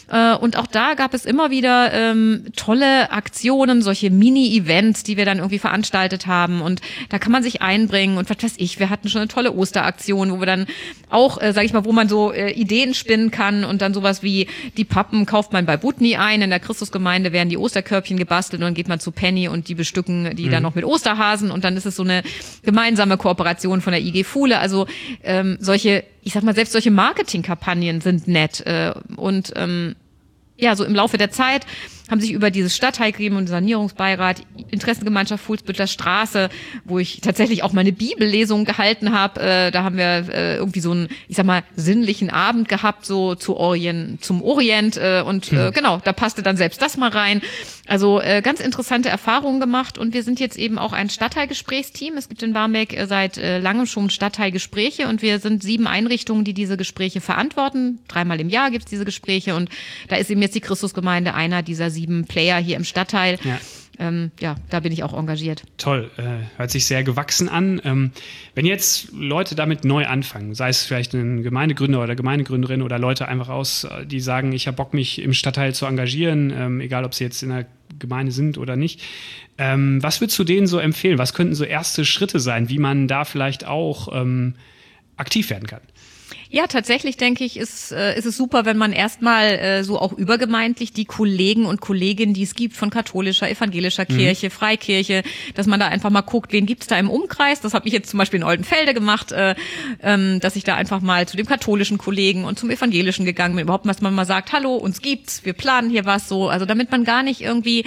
Äh, und auch da gab es immer wieder ähm, tolle Aktionen, solche Mini-Events, die wir dann irgendwie veranstaltet haben. Und da kann man sich einbringen und was weiß ich, wir hatten schon eine tolle Osteraktion, wo wir dann auch, äh, sag ich mal, wo man so äh, Ideen spinnen kann und dann sowas wie die Pappen kauft man bei Butni ein, in der Christusgemeinde werden die Osterkörbchen gebastelt und dann geht man zu Penny und die bestücken die mhm. dann noch mit Osterhasen und dann ist es so eine gemeinsame Kooperation von der I G Fuhle. Also ähm, solche, ich sag mal, selbst solche Marketingkampagnen sind nett äh, und ähm, ja, so im Laufe der Zeit haben sich über dieses Stadtteilgremium und Sanierungsbeirat, Interessengemeinschaft Fuhlsbüttler Straße, wo ich tatsächlich auch meine Bibellesung gehalten habe, äh, da haben wir äh, irgendwie so einen, ich sag mal, sinnlichen Abend gehabt, so zu Orient, zum Orient äh, und äh, genau, da passte dann selbst das mal rein. Also äh, ganz interessante Erfahrungen gemacht und wir sind jetzt eben auch ein Stadtteilgesprächsteam. Es gibt in Barmbek äh, seit äh, langem schon Stadtteilgespräche und wir sind sieben Einrichtungen, die diese Gespräche verantworten. Dreimal im Jahr gibt's diese Gespräche und da ist eben jetzt die Christusgemeinde einer dieser sieben Player hier im Stadtteil. Ja. Ähm, ja, da bin ich auch engagiert. Toll, äh, hört sich sehr gewachsen an. Ähm, wenn jetzt Leute damit neu anfangen, sei es vielleicht ein Gemeindegründer oder Gemeindegründerin oder Leute einfach aus, die sagen, ich habe Bock, mich im Stadtteil zu engagieren, ähm, egal ob sie jetzt in der Gemeinde sind oder nicht. Ähm, was würdest du denen so empfehlen? Was könnten so erste Schritte sein, wie man da vielleicht auch ähm, aktiv werden kann? Ja, tatsächlich denke ich, ist, äh, ist es super, wenn man erstmal äh, so auch übergemeindlich die Kollegen und Kolleginnen, die es gibt von katholischer, evangelischer Kirche, mhm. Freikirche, dass man da einfach mal guckt, wen gibt's da im Umkreis. Das habe ich jetzt zum Beispiel in Oldenfelde gemacht, äh, ähm, dass ich da einfach mal zu dem katholischen Kollegen und zum evangelischen gegangen bin. Überhaupt, dass man mal sagt, hallo, uns gibt's, wir planen hier was so. Also damit man gar nicht irgendwie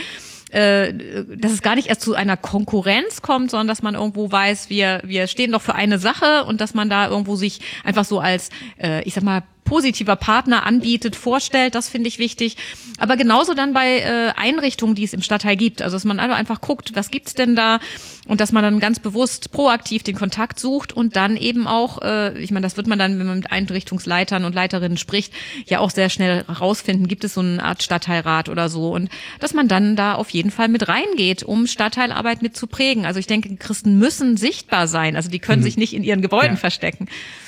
dass es gar nicht erst zu einer Konkurrenz kommt, sondern dass man irgendwo weiß, wir wir stehen doch für eine Sache und dass man da irgendwo sich einfach so als, äh, ich sag mal, positiver Partner anbietet, vorstellt, das finde ich wichtig. Aber genauso dann bei äh, Einrichtungen, die es im Stadtteil gibt. Also dass man einfach guckt, was gibt's denn da und dass man dann ganz bewusst proaktiv den Kontakt sucht und dann eben auch, äh, ich meine, das wird man dann, wenn man mit Einrichtungsleitern und Leiterinnen spricht, ja auch sehr schnell rausfinden, gibt es so eine Art Stadtteilrat oder so und dass man dann da auf jeden Fall mit reingeht, um Stadtteilarbeit mit zu prägen. Also ich denke, Christen müssen sichtbar sein, also die können mhm. sich nicht in ihren Gebäuden ja. verstecken.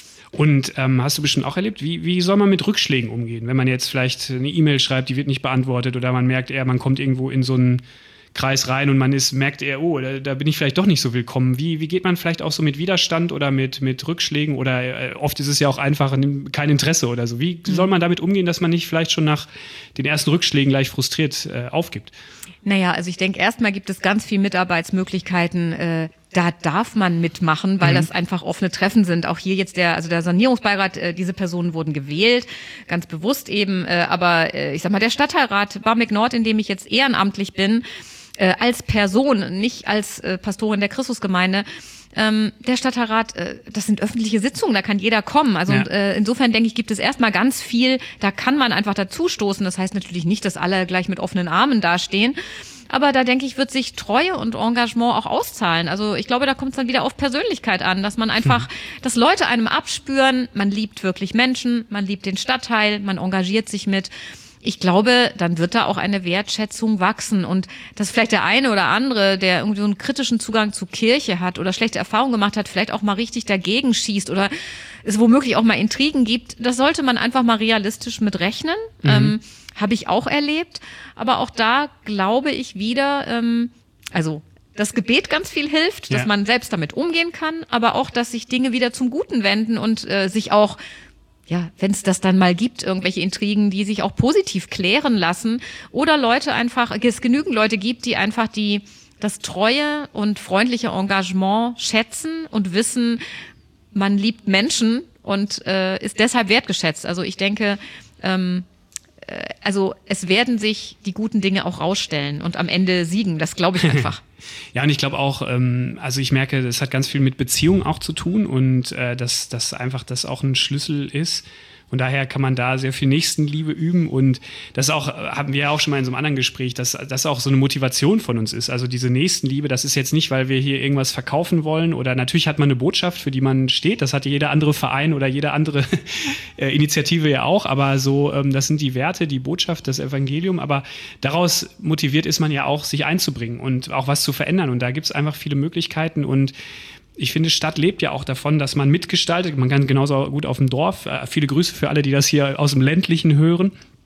Und ähm, hast du bestimmt auch erlebt, wie, wie soll man mit Rückschlägen umgehen? Wenn man jetzt vielleicht eine E-Mail schreibt, die wird nicht beantwortet oder man merkt eher, man kommt irgendwo in so einen Kreis rein und man ist, merkt eher, oh, da, da bin ich vielleicht doch nicht so willkommen. Wie, wie geht man vielleicht auch so mit Widerstand oder mit, mit Rückschlägen oder äh, oft ist es ja auch einfach kein Interesse oder so. Wie soll man damit umgehen, dass man nicht vielleicht schon nach den ersten Rückschlägen gleich frustriert äh, aufgibt? Naja, also ich denke, erstmal gibt es ganz viele Mitarbeitsmöglichkeiten, äh, da darf man mitmachen, weil mhm. das einfach offene Treffen sind. Auch hier jetzt der, also der Sanierungsbeirat, äh, diese Personen wurden gewählt, ganz bewusst eben. Äh, aber äh, ich sag mal, der Stadtteilrat Barmbek Nord, in dem ich jetzt ehrenamtlich bin, äh, als Person, nicht als äh, Pastorin der Christusgemeinde, ähm, der Stadtteilrat, äh, das sind öffentliche Sitzungen, da kann jeder kommen. Also ja. und, äh, insofern denke ich, gibt es erstmal ganz viel, da kann man einfach dazustoßen. Das heißt natürlich nicht, dass alle gleich mit offenen Armen dastehen. Aber da denke ich, wird sich Treue und Engagement auch auszahlen. Also ich glaube, da kommt es dann wieder auf Persönlichkeit an, dass man einfach, dass Leute einem abspüren, man liebt wirklich Menschen, man liebt den Stadtteil, man engagiert sich mit. Ich glaube, dann wird da auch eine Wertschätzung wachsen und dass vielleicht der eine oder andere, der irgendwie so einen kritischen Zugang zur Kirche hat oder schlechte Erfahrungen gemacht hat, vielleicht auch mal richtig dagegen schießt oder es womöglich auch mal Intrigen gibt, das sollte man einfach mal realistisch mit rechnen. Mhm. Ähm, Habe ich auch erlebt. Aber auch da glaube ich wieder, ähm, also das Gebet ganz viel hilft, dass ja. man selbst damit umgehen kann, aber auch, dass sich Dinge wieder zum Guten wenden und äh, sich auch, ja, wenn es das dann mal gibt, irgendwelche Intrigen, die sich auch positiv klären lassen oder Leute einfach, es genügend Leute gibt, die einfach die das treue und freundliche Engagement schätzen und wissen, man liebt Menschen und äh, ist deshalb wertgeschätzt. Also ich denke, ähm, also es werden sich die guten Dinge auch rausstellen und am Ende siegen, das glaube ich einfach. Ja, und ich glaube auch, ähm, also ich merke, das hat ganz viel mit Beziehungen auch zu tun und äh, dass das einfach das auch ein Schlüssel ist. Von daher kann man da sehr viel Nächstenliebe üben und das auch, haben wir ja auch schon mal in so einem anderen Gespräch, dass das auch so eine Motivation von uns ist. Also diese Nächstenliebe, das ist jetzt nicht, weil wir hier irgendwas verkaufen wollen oder natürlich hat man eine Botschaft, für die man steht. Das hat jeder andere Verein oder jede andere äh, Initiative ja auch. Aber so, ähm, das sind die Werte, die Botschaft, das Evangelium. Aber daraus motiviert ist man ja auch, sich einzubringen und auch was zu verändern. Und da gibt es einfach viele Möglichkeiten und ich finde, Stadt lebt ja auch davon, dass man mitgestaltet. Man kann genauso gut auf dem Dorf. Äh, viele Grüße für alle, die das hier aus dem Ländlichen hören.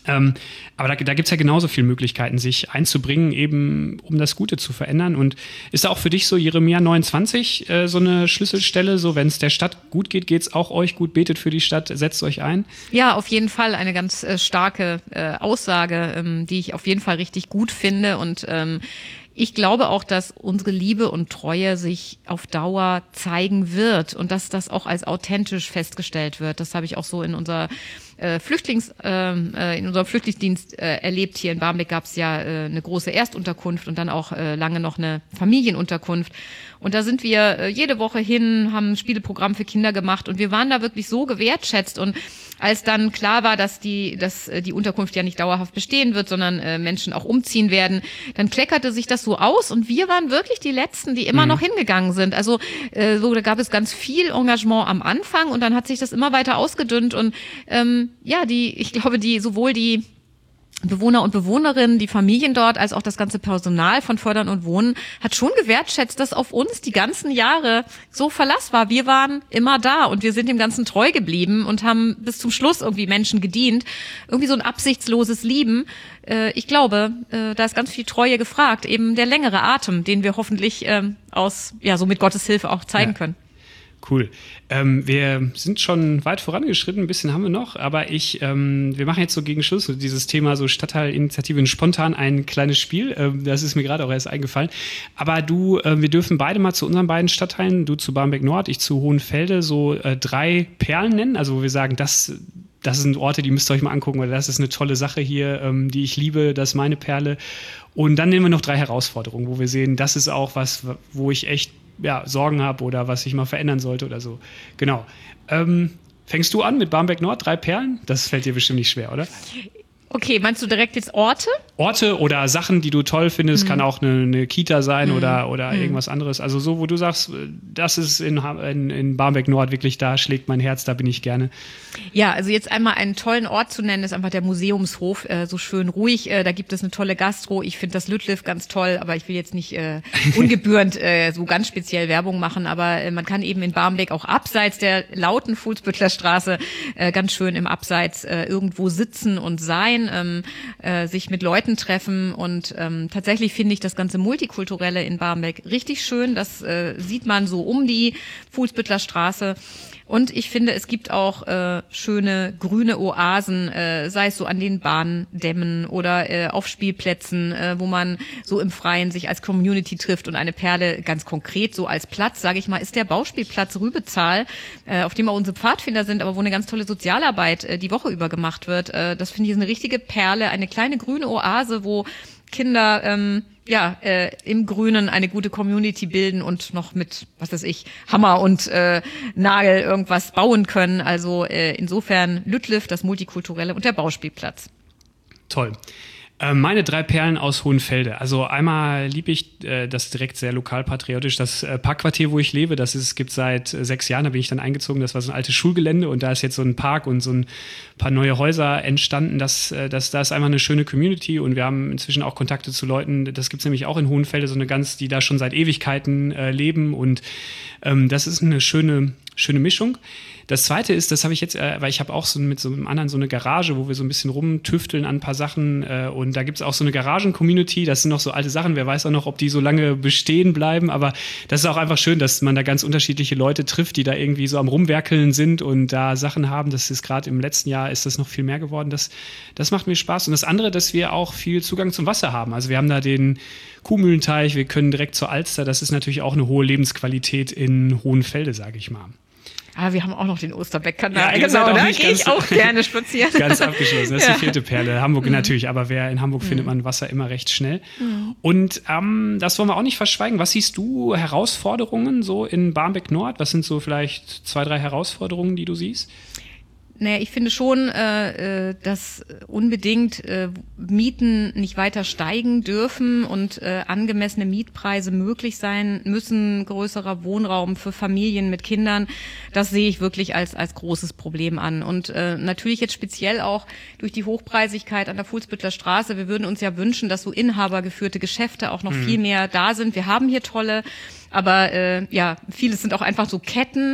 Ähm, aber da, da gibt es ja genauso viele Möglichkeiten, sich einzubringen, eben um das Gute zu verändern. Und ist da auch für dich so Jeremia neunundzwanzig äh, so eine Schlüsselstelle, so wenn es der Stadt gut geht, geht es auch euch gut, betet für die Stadt, setzt euch ein? Ja, auf jeden Fall eine ganz äh, starke äh, Aussage, ähm, die ich auf jeden Fall richtig gut finde. Und ähm, ich glaube auch, dass unsere Liebe und Treue sich auf Dauer zeigen wird und dass das auch als authentisch festgestellt wird. Das habe ich auch so in unserer äh, Flüchtlings, äh, in unserem Flüchtlingsdienst äh, erlebt. Hier in Barmbek gab es ja äh, eine große Erstunterkunft und dann auch äh, lange noch eine Familienunterkunft. Und da sind wir äh, jede Woche hin, haben ein Spieleprogramm für Kinder gemacht und wir waren da wirklich so gewertschätzt. Und als dann klar war, dass die, dass äh, die Unterkunft ja nicht dauerhaft bestehen wird, sondern äh, Menschen auch umziehen werden, dann kleckerte sich das so aus und wir waren wirklich die Letzten, die immer mhm. noch hingegangen sind. Also äh, so, da gab es ganz viel Engagement am Anfang und dann hat sich das immer weiter ausgedünnt und ähm, ja, die, ich glaube, die sowohl die Bewohner und Bewohnerinnen, die Familien dort, als auch das ganze Personal von Fördern und Wohnen hat schon gewertschätzt, dass auf uns die ganzen Jahre so Verlass war. Wir waren immer da und wir sind dem Ganzen treu geblieben und haben bis zum Schluss irgendwie Menschen gedient. Irgendwie so ein absichtsloses Lieben. Äh, ich glaube, äh, da ist ganz viel Treue gefragt. Eben der längere Atem, den wir hoffentlich äh, aus, ja, so mit Gottes Hilfe auch zeigen ja. können. Cool. Ähm, wir sind schon weit vorangeschritten, ein bisschen haben wir noch, aber ich, ähm, wir machen jetzt so gegen Schluss so dieses Thema so Stadtteilinitiativen spontan ein kleines Spiel. Ähm, das ist mir gerade auch erst eingefallen. Aber du, äh, wir dürfen beide mal zu unseren beiden Stadtteilen, du zu Barmbek Nord, ich zu Hohenfelde, so äh, drei Perlen nennen. Also wo wir sagen, das, das sind Orte, die müsst ihr euch mal angucken, weil das ist eine tolle Sache hier, ähm, die ich liebe, das ist meine Perle. Und dann nehmen wir noch drei Herausforderungen, wo wir sehen, das ist auch was, wo ich echt ja, Sorgen habe oder was ich mal verändern sollte oder so. Genau. Ähm, fängst du an mit Barmbek Nord, drei Perlen? Das fällt dir bestimmt nicht schwer, oder? Okay, meinst du direkt jetzt Orte? Orte oder Sachen, die du toll findest, mhm. kann auch eine, eine Kita sein mhm. oder, oder mhm. irgendwas anderes. Also so, wo du sagst, das ist in, in, in Barmbek Nord wirklich, da schlägt mein Herz, da bin ich gerne. Ja, also jetzt einmal einen tollen Ort zu nennen, ist einfach der Museumshof, äh, so schön ruhig. Äh, da gibt es eine tolle Gastro. Ich finde das Lütliff ganz toll, aber ich will jetzt nicht äh, ungebührend äh, so ganz speziell Werbung machen. Aber äh, man kann eben in Barmbek auch abseits der lauten Fuhlsbüttler Straße äh, ganz schön im Abseits äh, irgendwo sitzen und sein. Ähm, äh, sich mit Leuten treffen und ähm, tatsächlich finde ich das ganze Multikulturelle in Barmbek richtig schön. Das äh, sieht man so um die Fuhlsbüttler Straße. Und ich finde, es gibt auch äh, schöne grüne Oasen, äh, sei es so an den Bahndämmen oder äh, auf Spielplätzen, äh, wo man so im Freien sich als Community trifft. Und eine Perle ganz konkret so als Platz, sage ich mal, ist der Bauspielplatz Rübezahl, äh, auf dem auch unsere Pfadfinder sind, aber wo eine ganz tolle Sozialarbeit äh, die Woche über gemacht wird. Äh, das finde ich ist eine richtige Perle, eine kleine grüne Oase, wo Kinder ähm, ja äh, im Grünen eine gute Community bilden und noch mit, was weiß ich, Hammer und äh, Nagel irgendwas bauen können. Also äh, insofern Lütliff, das Multikulturelle und der Bauspielplatz. Toll. Äh, meine drei Perlen aus Hohenfelde. Also einmal liebe ich äh, das direkt sehr lokalpatriotisch, das äh, Parkquartier, wo ich lebe. Das ist, gibt seit äh, sechs Jahren, da bin ich dann eingezogen. Das war so ein altes Schulgelände und da ist jetzt so ein Park und so ein paar neue Häuser entstanden. Das, äh, das, da ist einfach eine schöne Community und wir haben inzwischen auch Kontakte zu Leuten. Das gibt es nämlich auch in Hohenfelde, so eine ganz, die da schon seit Ewigkeiten äh, leben und ähm, das ist eine schöne, schöne Mischung. Das Zweite ist, das habe ich jetzt, äh, weil ich habe auch so mit so einem anderen so eine Garage, wo wir so ein bisschen rumtüfteln an ein paar Sachen äh, und da gibt es auch so eine Garagen-Community, das sind noch so alte Sachen, wer weiß auch noch, ob die so lange bestehen bleiben, aber das ist auch einfach schön, dass man da ganz unterschiedliche Leute trifft, die da irgendwie so am Rumwerkeln sind und da Sachen haben, das ist gerade im letzten Jahr ist das noch viel mehr geworden, das, das macht mir Spaß und das andere, dass wir auch viel Zugang zum Wasser haben, also wir haben da den Kuhmühlenteich, wir können direkt zur Alster, das ist natürlich auch eine hohe Lebensqualität in Hohenfelde, sage ich mal. Ah, wir haben auch noch den Osterbeck-Kanal. Ja, genau, da gehe ich auch gerne spazieren. Ganz abgeschlossen, das ist ja. die vierte Perle. Hamburg mhm. natürlich, aber wer in Hamburg mhm. findet man Wasser immer recht schnell. Mhm. Und ähm, das wollen wir auch nicht verschweigen. Was siehst du Herausforderungen so in Barmbek Nord? Was sind so vielleicht zwei, drei Herausforderungen, die du siehst? Naja, ich finde schon, äh, dass unbedingt äh, Mieten nicht weiter steigen dürfen und äh, angemessene Mietpreise möglich sein müssen, größerer Wohnraum für Familien mit Kindern. Das sehe ich wirklich als als großes Problem an. Und äh, natürlich jetzt speziell auch durch die Hochpreisigkeit an der Fuhlsbüttler Straße. Wir würden uns ja wünschen, dass so inhabergeführte Geschäfte auch noch mhm. viel mehr da sind. Wir haben hier tolle, aber äh, ja, vieles sind auch einfach so Ketten.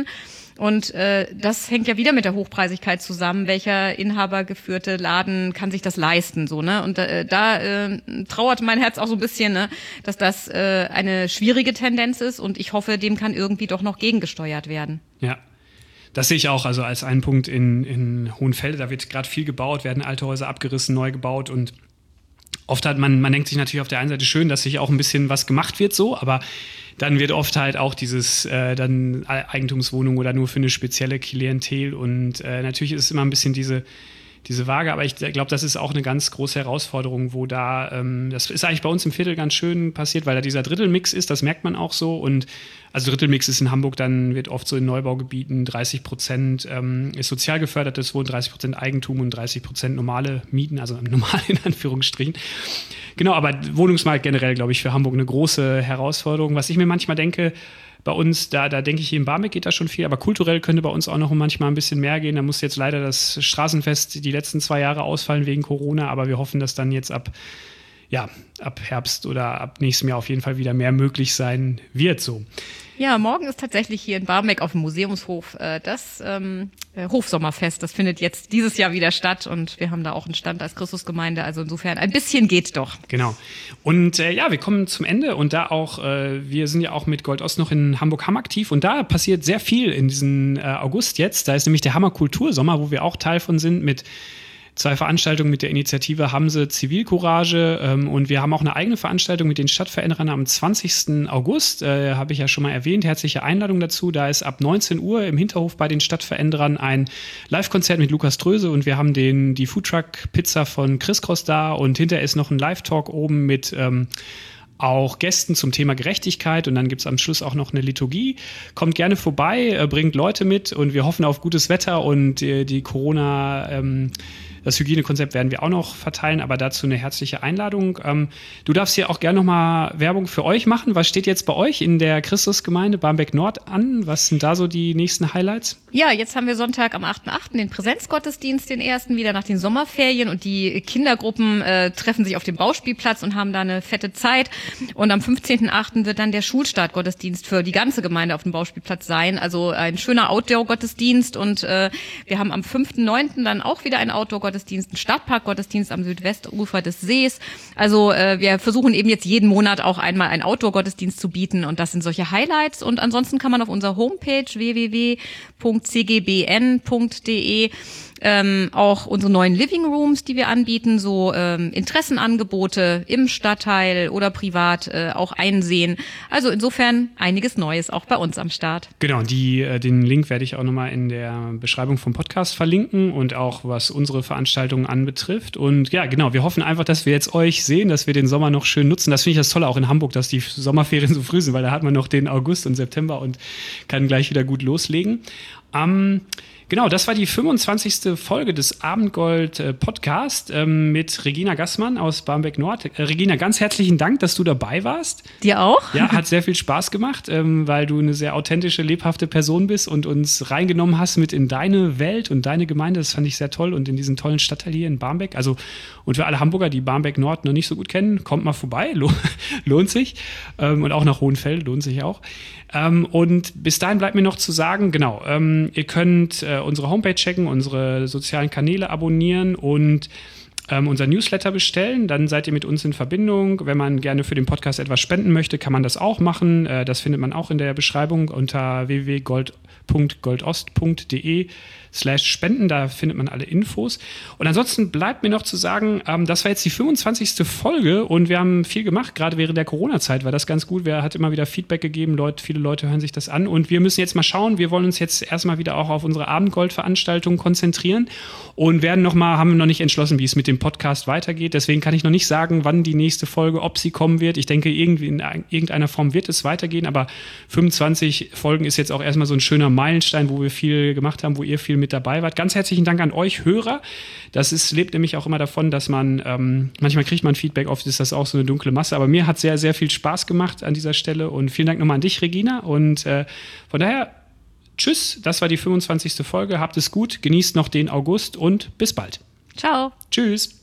Und äh, das hängt ja wieder mit der Hochpreisigkeit zusammen. Welcher inhabergeführte Laden kann sich das leisten? So, ne? Und äh, da äh, trauert mein Herz auch so ein bisschen, ne? Dass das äh, eine schwierige Tendenz ist. Und ich hoffe, dem kann irgendwie doch noch gegengesteuert werden. Ja. Das sehe ich auch, also als einen Punkt in, in Hohenfelde, da wird gerade viel gebaut, werden alte Häuser abgerissen, neu gebaut und oft hat man, man denkt sich natürlich auf der einen Seite schön, dass sich auch ein bisschen was gemacht wird so, aber dann wird oft halt auch dieses äh, dann Eigentumswohnung oder nur für eine spezielle Klientel und äh, natürlich ist es immer ein bisschen diese diese Waage, aber ich glaube, das ist auch eine ganz große Herausforderung, wo da, ähm, das ist eigentlich bei uns im Viertel ganz schön passiert, weil da dieser Drittelmix ist, das merkt man auch so und also Drittelmix ist in Hamburg, dann wird oft so in Neubaugebieten dreißig Prozent ähm, ist sozial gefördertes Wohnen, dreißig Prozent Eigentum und dreißig Prozent normale Mieten, also normal in Anführungsstrichen. Genau, aber Wohnungsmarkt generell, glaube ich, für Hamburg eine große Herausforderung. Was ich mir manchmal denke, bei uns, da, da denke ich, hier in Barmbek geht da schon viel, aber kulturell könnte bei uns auch noch manchmal ein bisschen mehr gehen. Da muss jetzt leider das Straßenfest die letzten zwei Jahre ausfallen wegen Corona, aber wir hoffen, dass dann jetzt ab, ja, ab Herbst oder ab nächstem Jahr auf jeden Fall wieder mehr möglich sein wird. So. Ja, morgen ist tatsächlich hier in Barmbek auf dem Museumshof äh, das ähm, Hofsommerfest. Das findet jetzt dieses Jahr wieder statt und wir haben da auch einen Stand als Christusgemeinde. Also insofern ein bisschen geht doch. Genau. Und äh, ja, wir kommen zum Ende und da auch, äh, wir sind ja auch mit Gold Ost noch in Hamburg-Hamm aktiv und da passiert sehr viel in diesem äh, August jetzt. Da ist nämlich der Hammer Kultursommer, wo wir auch Teil von sind mit zwei Veranstaltungen mit der Initiative Hamse Zivilcourage ähm, und wir haben auch eine eigene Veranstaltung mit den Stadtveränderern am zwanzigsten August, äh, habe ich ja schon mal erwähnt, herzliche Einladung dazu, da ist ab neunzehn Uhr im Hinterhof bei den Stadtveränderern ein Live-Konzert mit Lukas Tröse und wir haben den, die Foodtruck-Pizza von Chris Cross da und hinterher ist noch ein Live-Talk oben mit ähm, auch Gästen zum Thema Gerechtigkeit und dann gibt es am Schluss auch noch eine Liturgie. Kommt gerne vorbei, äh, bringt Leute mit und wir hoffen auf gutes Wetter und äh, die Corona- ähm, Das Hygienekonzept werden wir auch noch verteilen, aber dazu eine herzliche Einladung. Ähm, du darfst hier auch gerne nochmal Werbung für euch machen. Was steht jetzt bei euch in der Christusgemeinde Barmbek Nord an? Was sind da so die nächsten Highlights? Ja, jetzt haben wir Sonntag am achten achten den Präsenzgottesdienst, den ersten, wieder nach den Sommerferien und die Kindergruppen äh, treffen sich auf dem Bauspielplatz und haben da eine fette Zeit. Und am fünfzehnten achten wird dann der Schulstartgottesdienst für die ganze Gemeinde auf dem Bauspielplatz sein. Also ein schöner Outdoor-Gottesdienst und äh, wir haben am fünften neunten dann auch wieder ein Outdoor-Gottesdienst, einen Stadtpark-Gottesdienst am Südwestufer des Sees. Also äh, wir versuchen eben jetzt jeden Monat auch einmal einen Outdoor-Gottesdienst zu bieten und das sind solche Highlights. Und ansonsten kann man auf unserer Homepage w w w punkt c g b n punkt d e ähm, auch unsere neuen Living Rooms, die wir anbieten, so ähm, Interessenangebote im Stadtteil oder privat äh, auch einsehen. Also insofern einiges Neues auch bei uns am Start. Genau, die, äh, den Link werde ich auch nochmal in der Beschreibung vom Podcast verlinken und auch was unsere Veranstaltungen anbetrifft. Und ja, genau, wir hoffen einfach, dass wir jetzt euch sehen, dass wir den Sommer noch schön nutzen. Das finde ich das Tolle auch in Hamburg, dass die Sommerferien so früh sind, weil da hat man noch den August und September und kann gleich wieder gut loslegen. Ähm, Genau, das war die fünfundzwanzigste Folge des Abendgold äh, Podcast ähm, mit Regina Gassmann aus Barmbek Nord. Äh, Regina, ganz herzlichen Dank, dass du dabei warst. Dir auch? Ja, hat sehr viel Spaß gemacht, ähm, weil du eine sehr authentische, lebhafte Person bist und uns reingenommen hast mit in deine Welt und deine Gemeinde. Das fand ich sehr toll und in diesen tollen Stadtteil hier in Barmbek. Also, und für alle Hamburger, die Barmbek Nord noch nicht so gut kennen, kommt mal vorbei, lohnt, lohnt sich. Ähm, und auch nach Hohenfelde lohnt sich auch. Ähm, und bis dahin bleibt mir noch zu sagen, genau, ähm, ihr könnt äh, unsere Homepage checken, unsere sozialen Kanäle abonnieren und ähm, unser Newsletter bestellen. Dann seid ihr mit uns in Verbindung. Wenn man gerne für den Podcast etwas spenden möchte, kann man das auch machen. Äh, das findet man auch in der Beschreibung unter w w w punkt goldost punkt d e slash spenden, da findet man alle Infos. Und ansonsten bleibt mir noch zu sagen, ähm, das war jetzt die fünfundzwanzigste Folge und wir haben viel gemacht, gerade während der Corona-Zeit war das ganz gut. Wer hat immer wieder Feedback gegeben, Leute, viele Leute hören sich das an und wir müssen jetzt mal schauen, wir wollen uns jetzt erstmal wieder auch auf unsere Abendgold-Veranstaltung konzentrieren und werden nochmal, haben wir noch nicht entschlossen, wie es mit dem Podcast weitergeht, deswegen kann ich noch nicht sagen, wann die nächste Folge, ob sie kommen wird. Ich denke, irgendwie in irgendeiner Form wird es weitergehen, aber fünfundzwanzig Folgen ist jetzt auch erstmal so ein schöner Meilenstein, wo wir viel gemacht haben, wo ihr viel mit dabei wart. Ganz herzlichen Dank an euch Hörer. Das ist, lebt nämlich auch immer davon, dass man, ähm, manchmal kriegt man Feedback, oft ist das auch so eine dunkle Masse, aber mir hat sehr, sehr viel Spaß gemacht an dieser Stelle und vielen Dank nochmal an dich, Regina, und äh, von daher, tschüss, das war die fünfundzwanzigste Folge, habt es gut, genießt noch den August und bis bald. Ciao. Tschüss.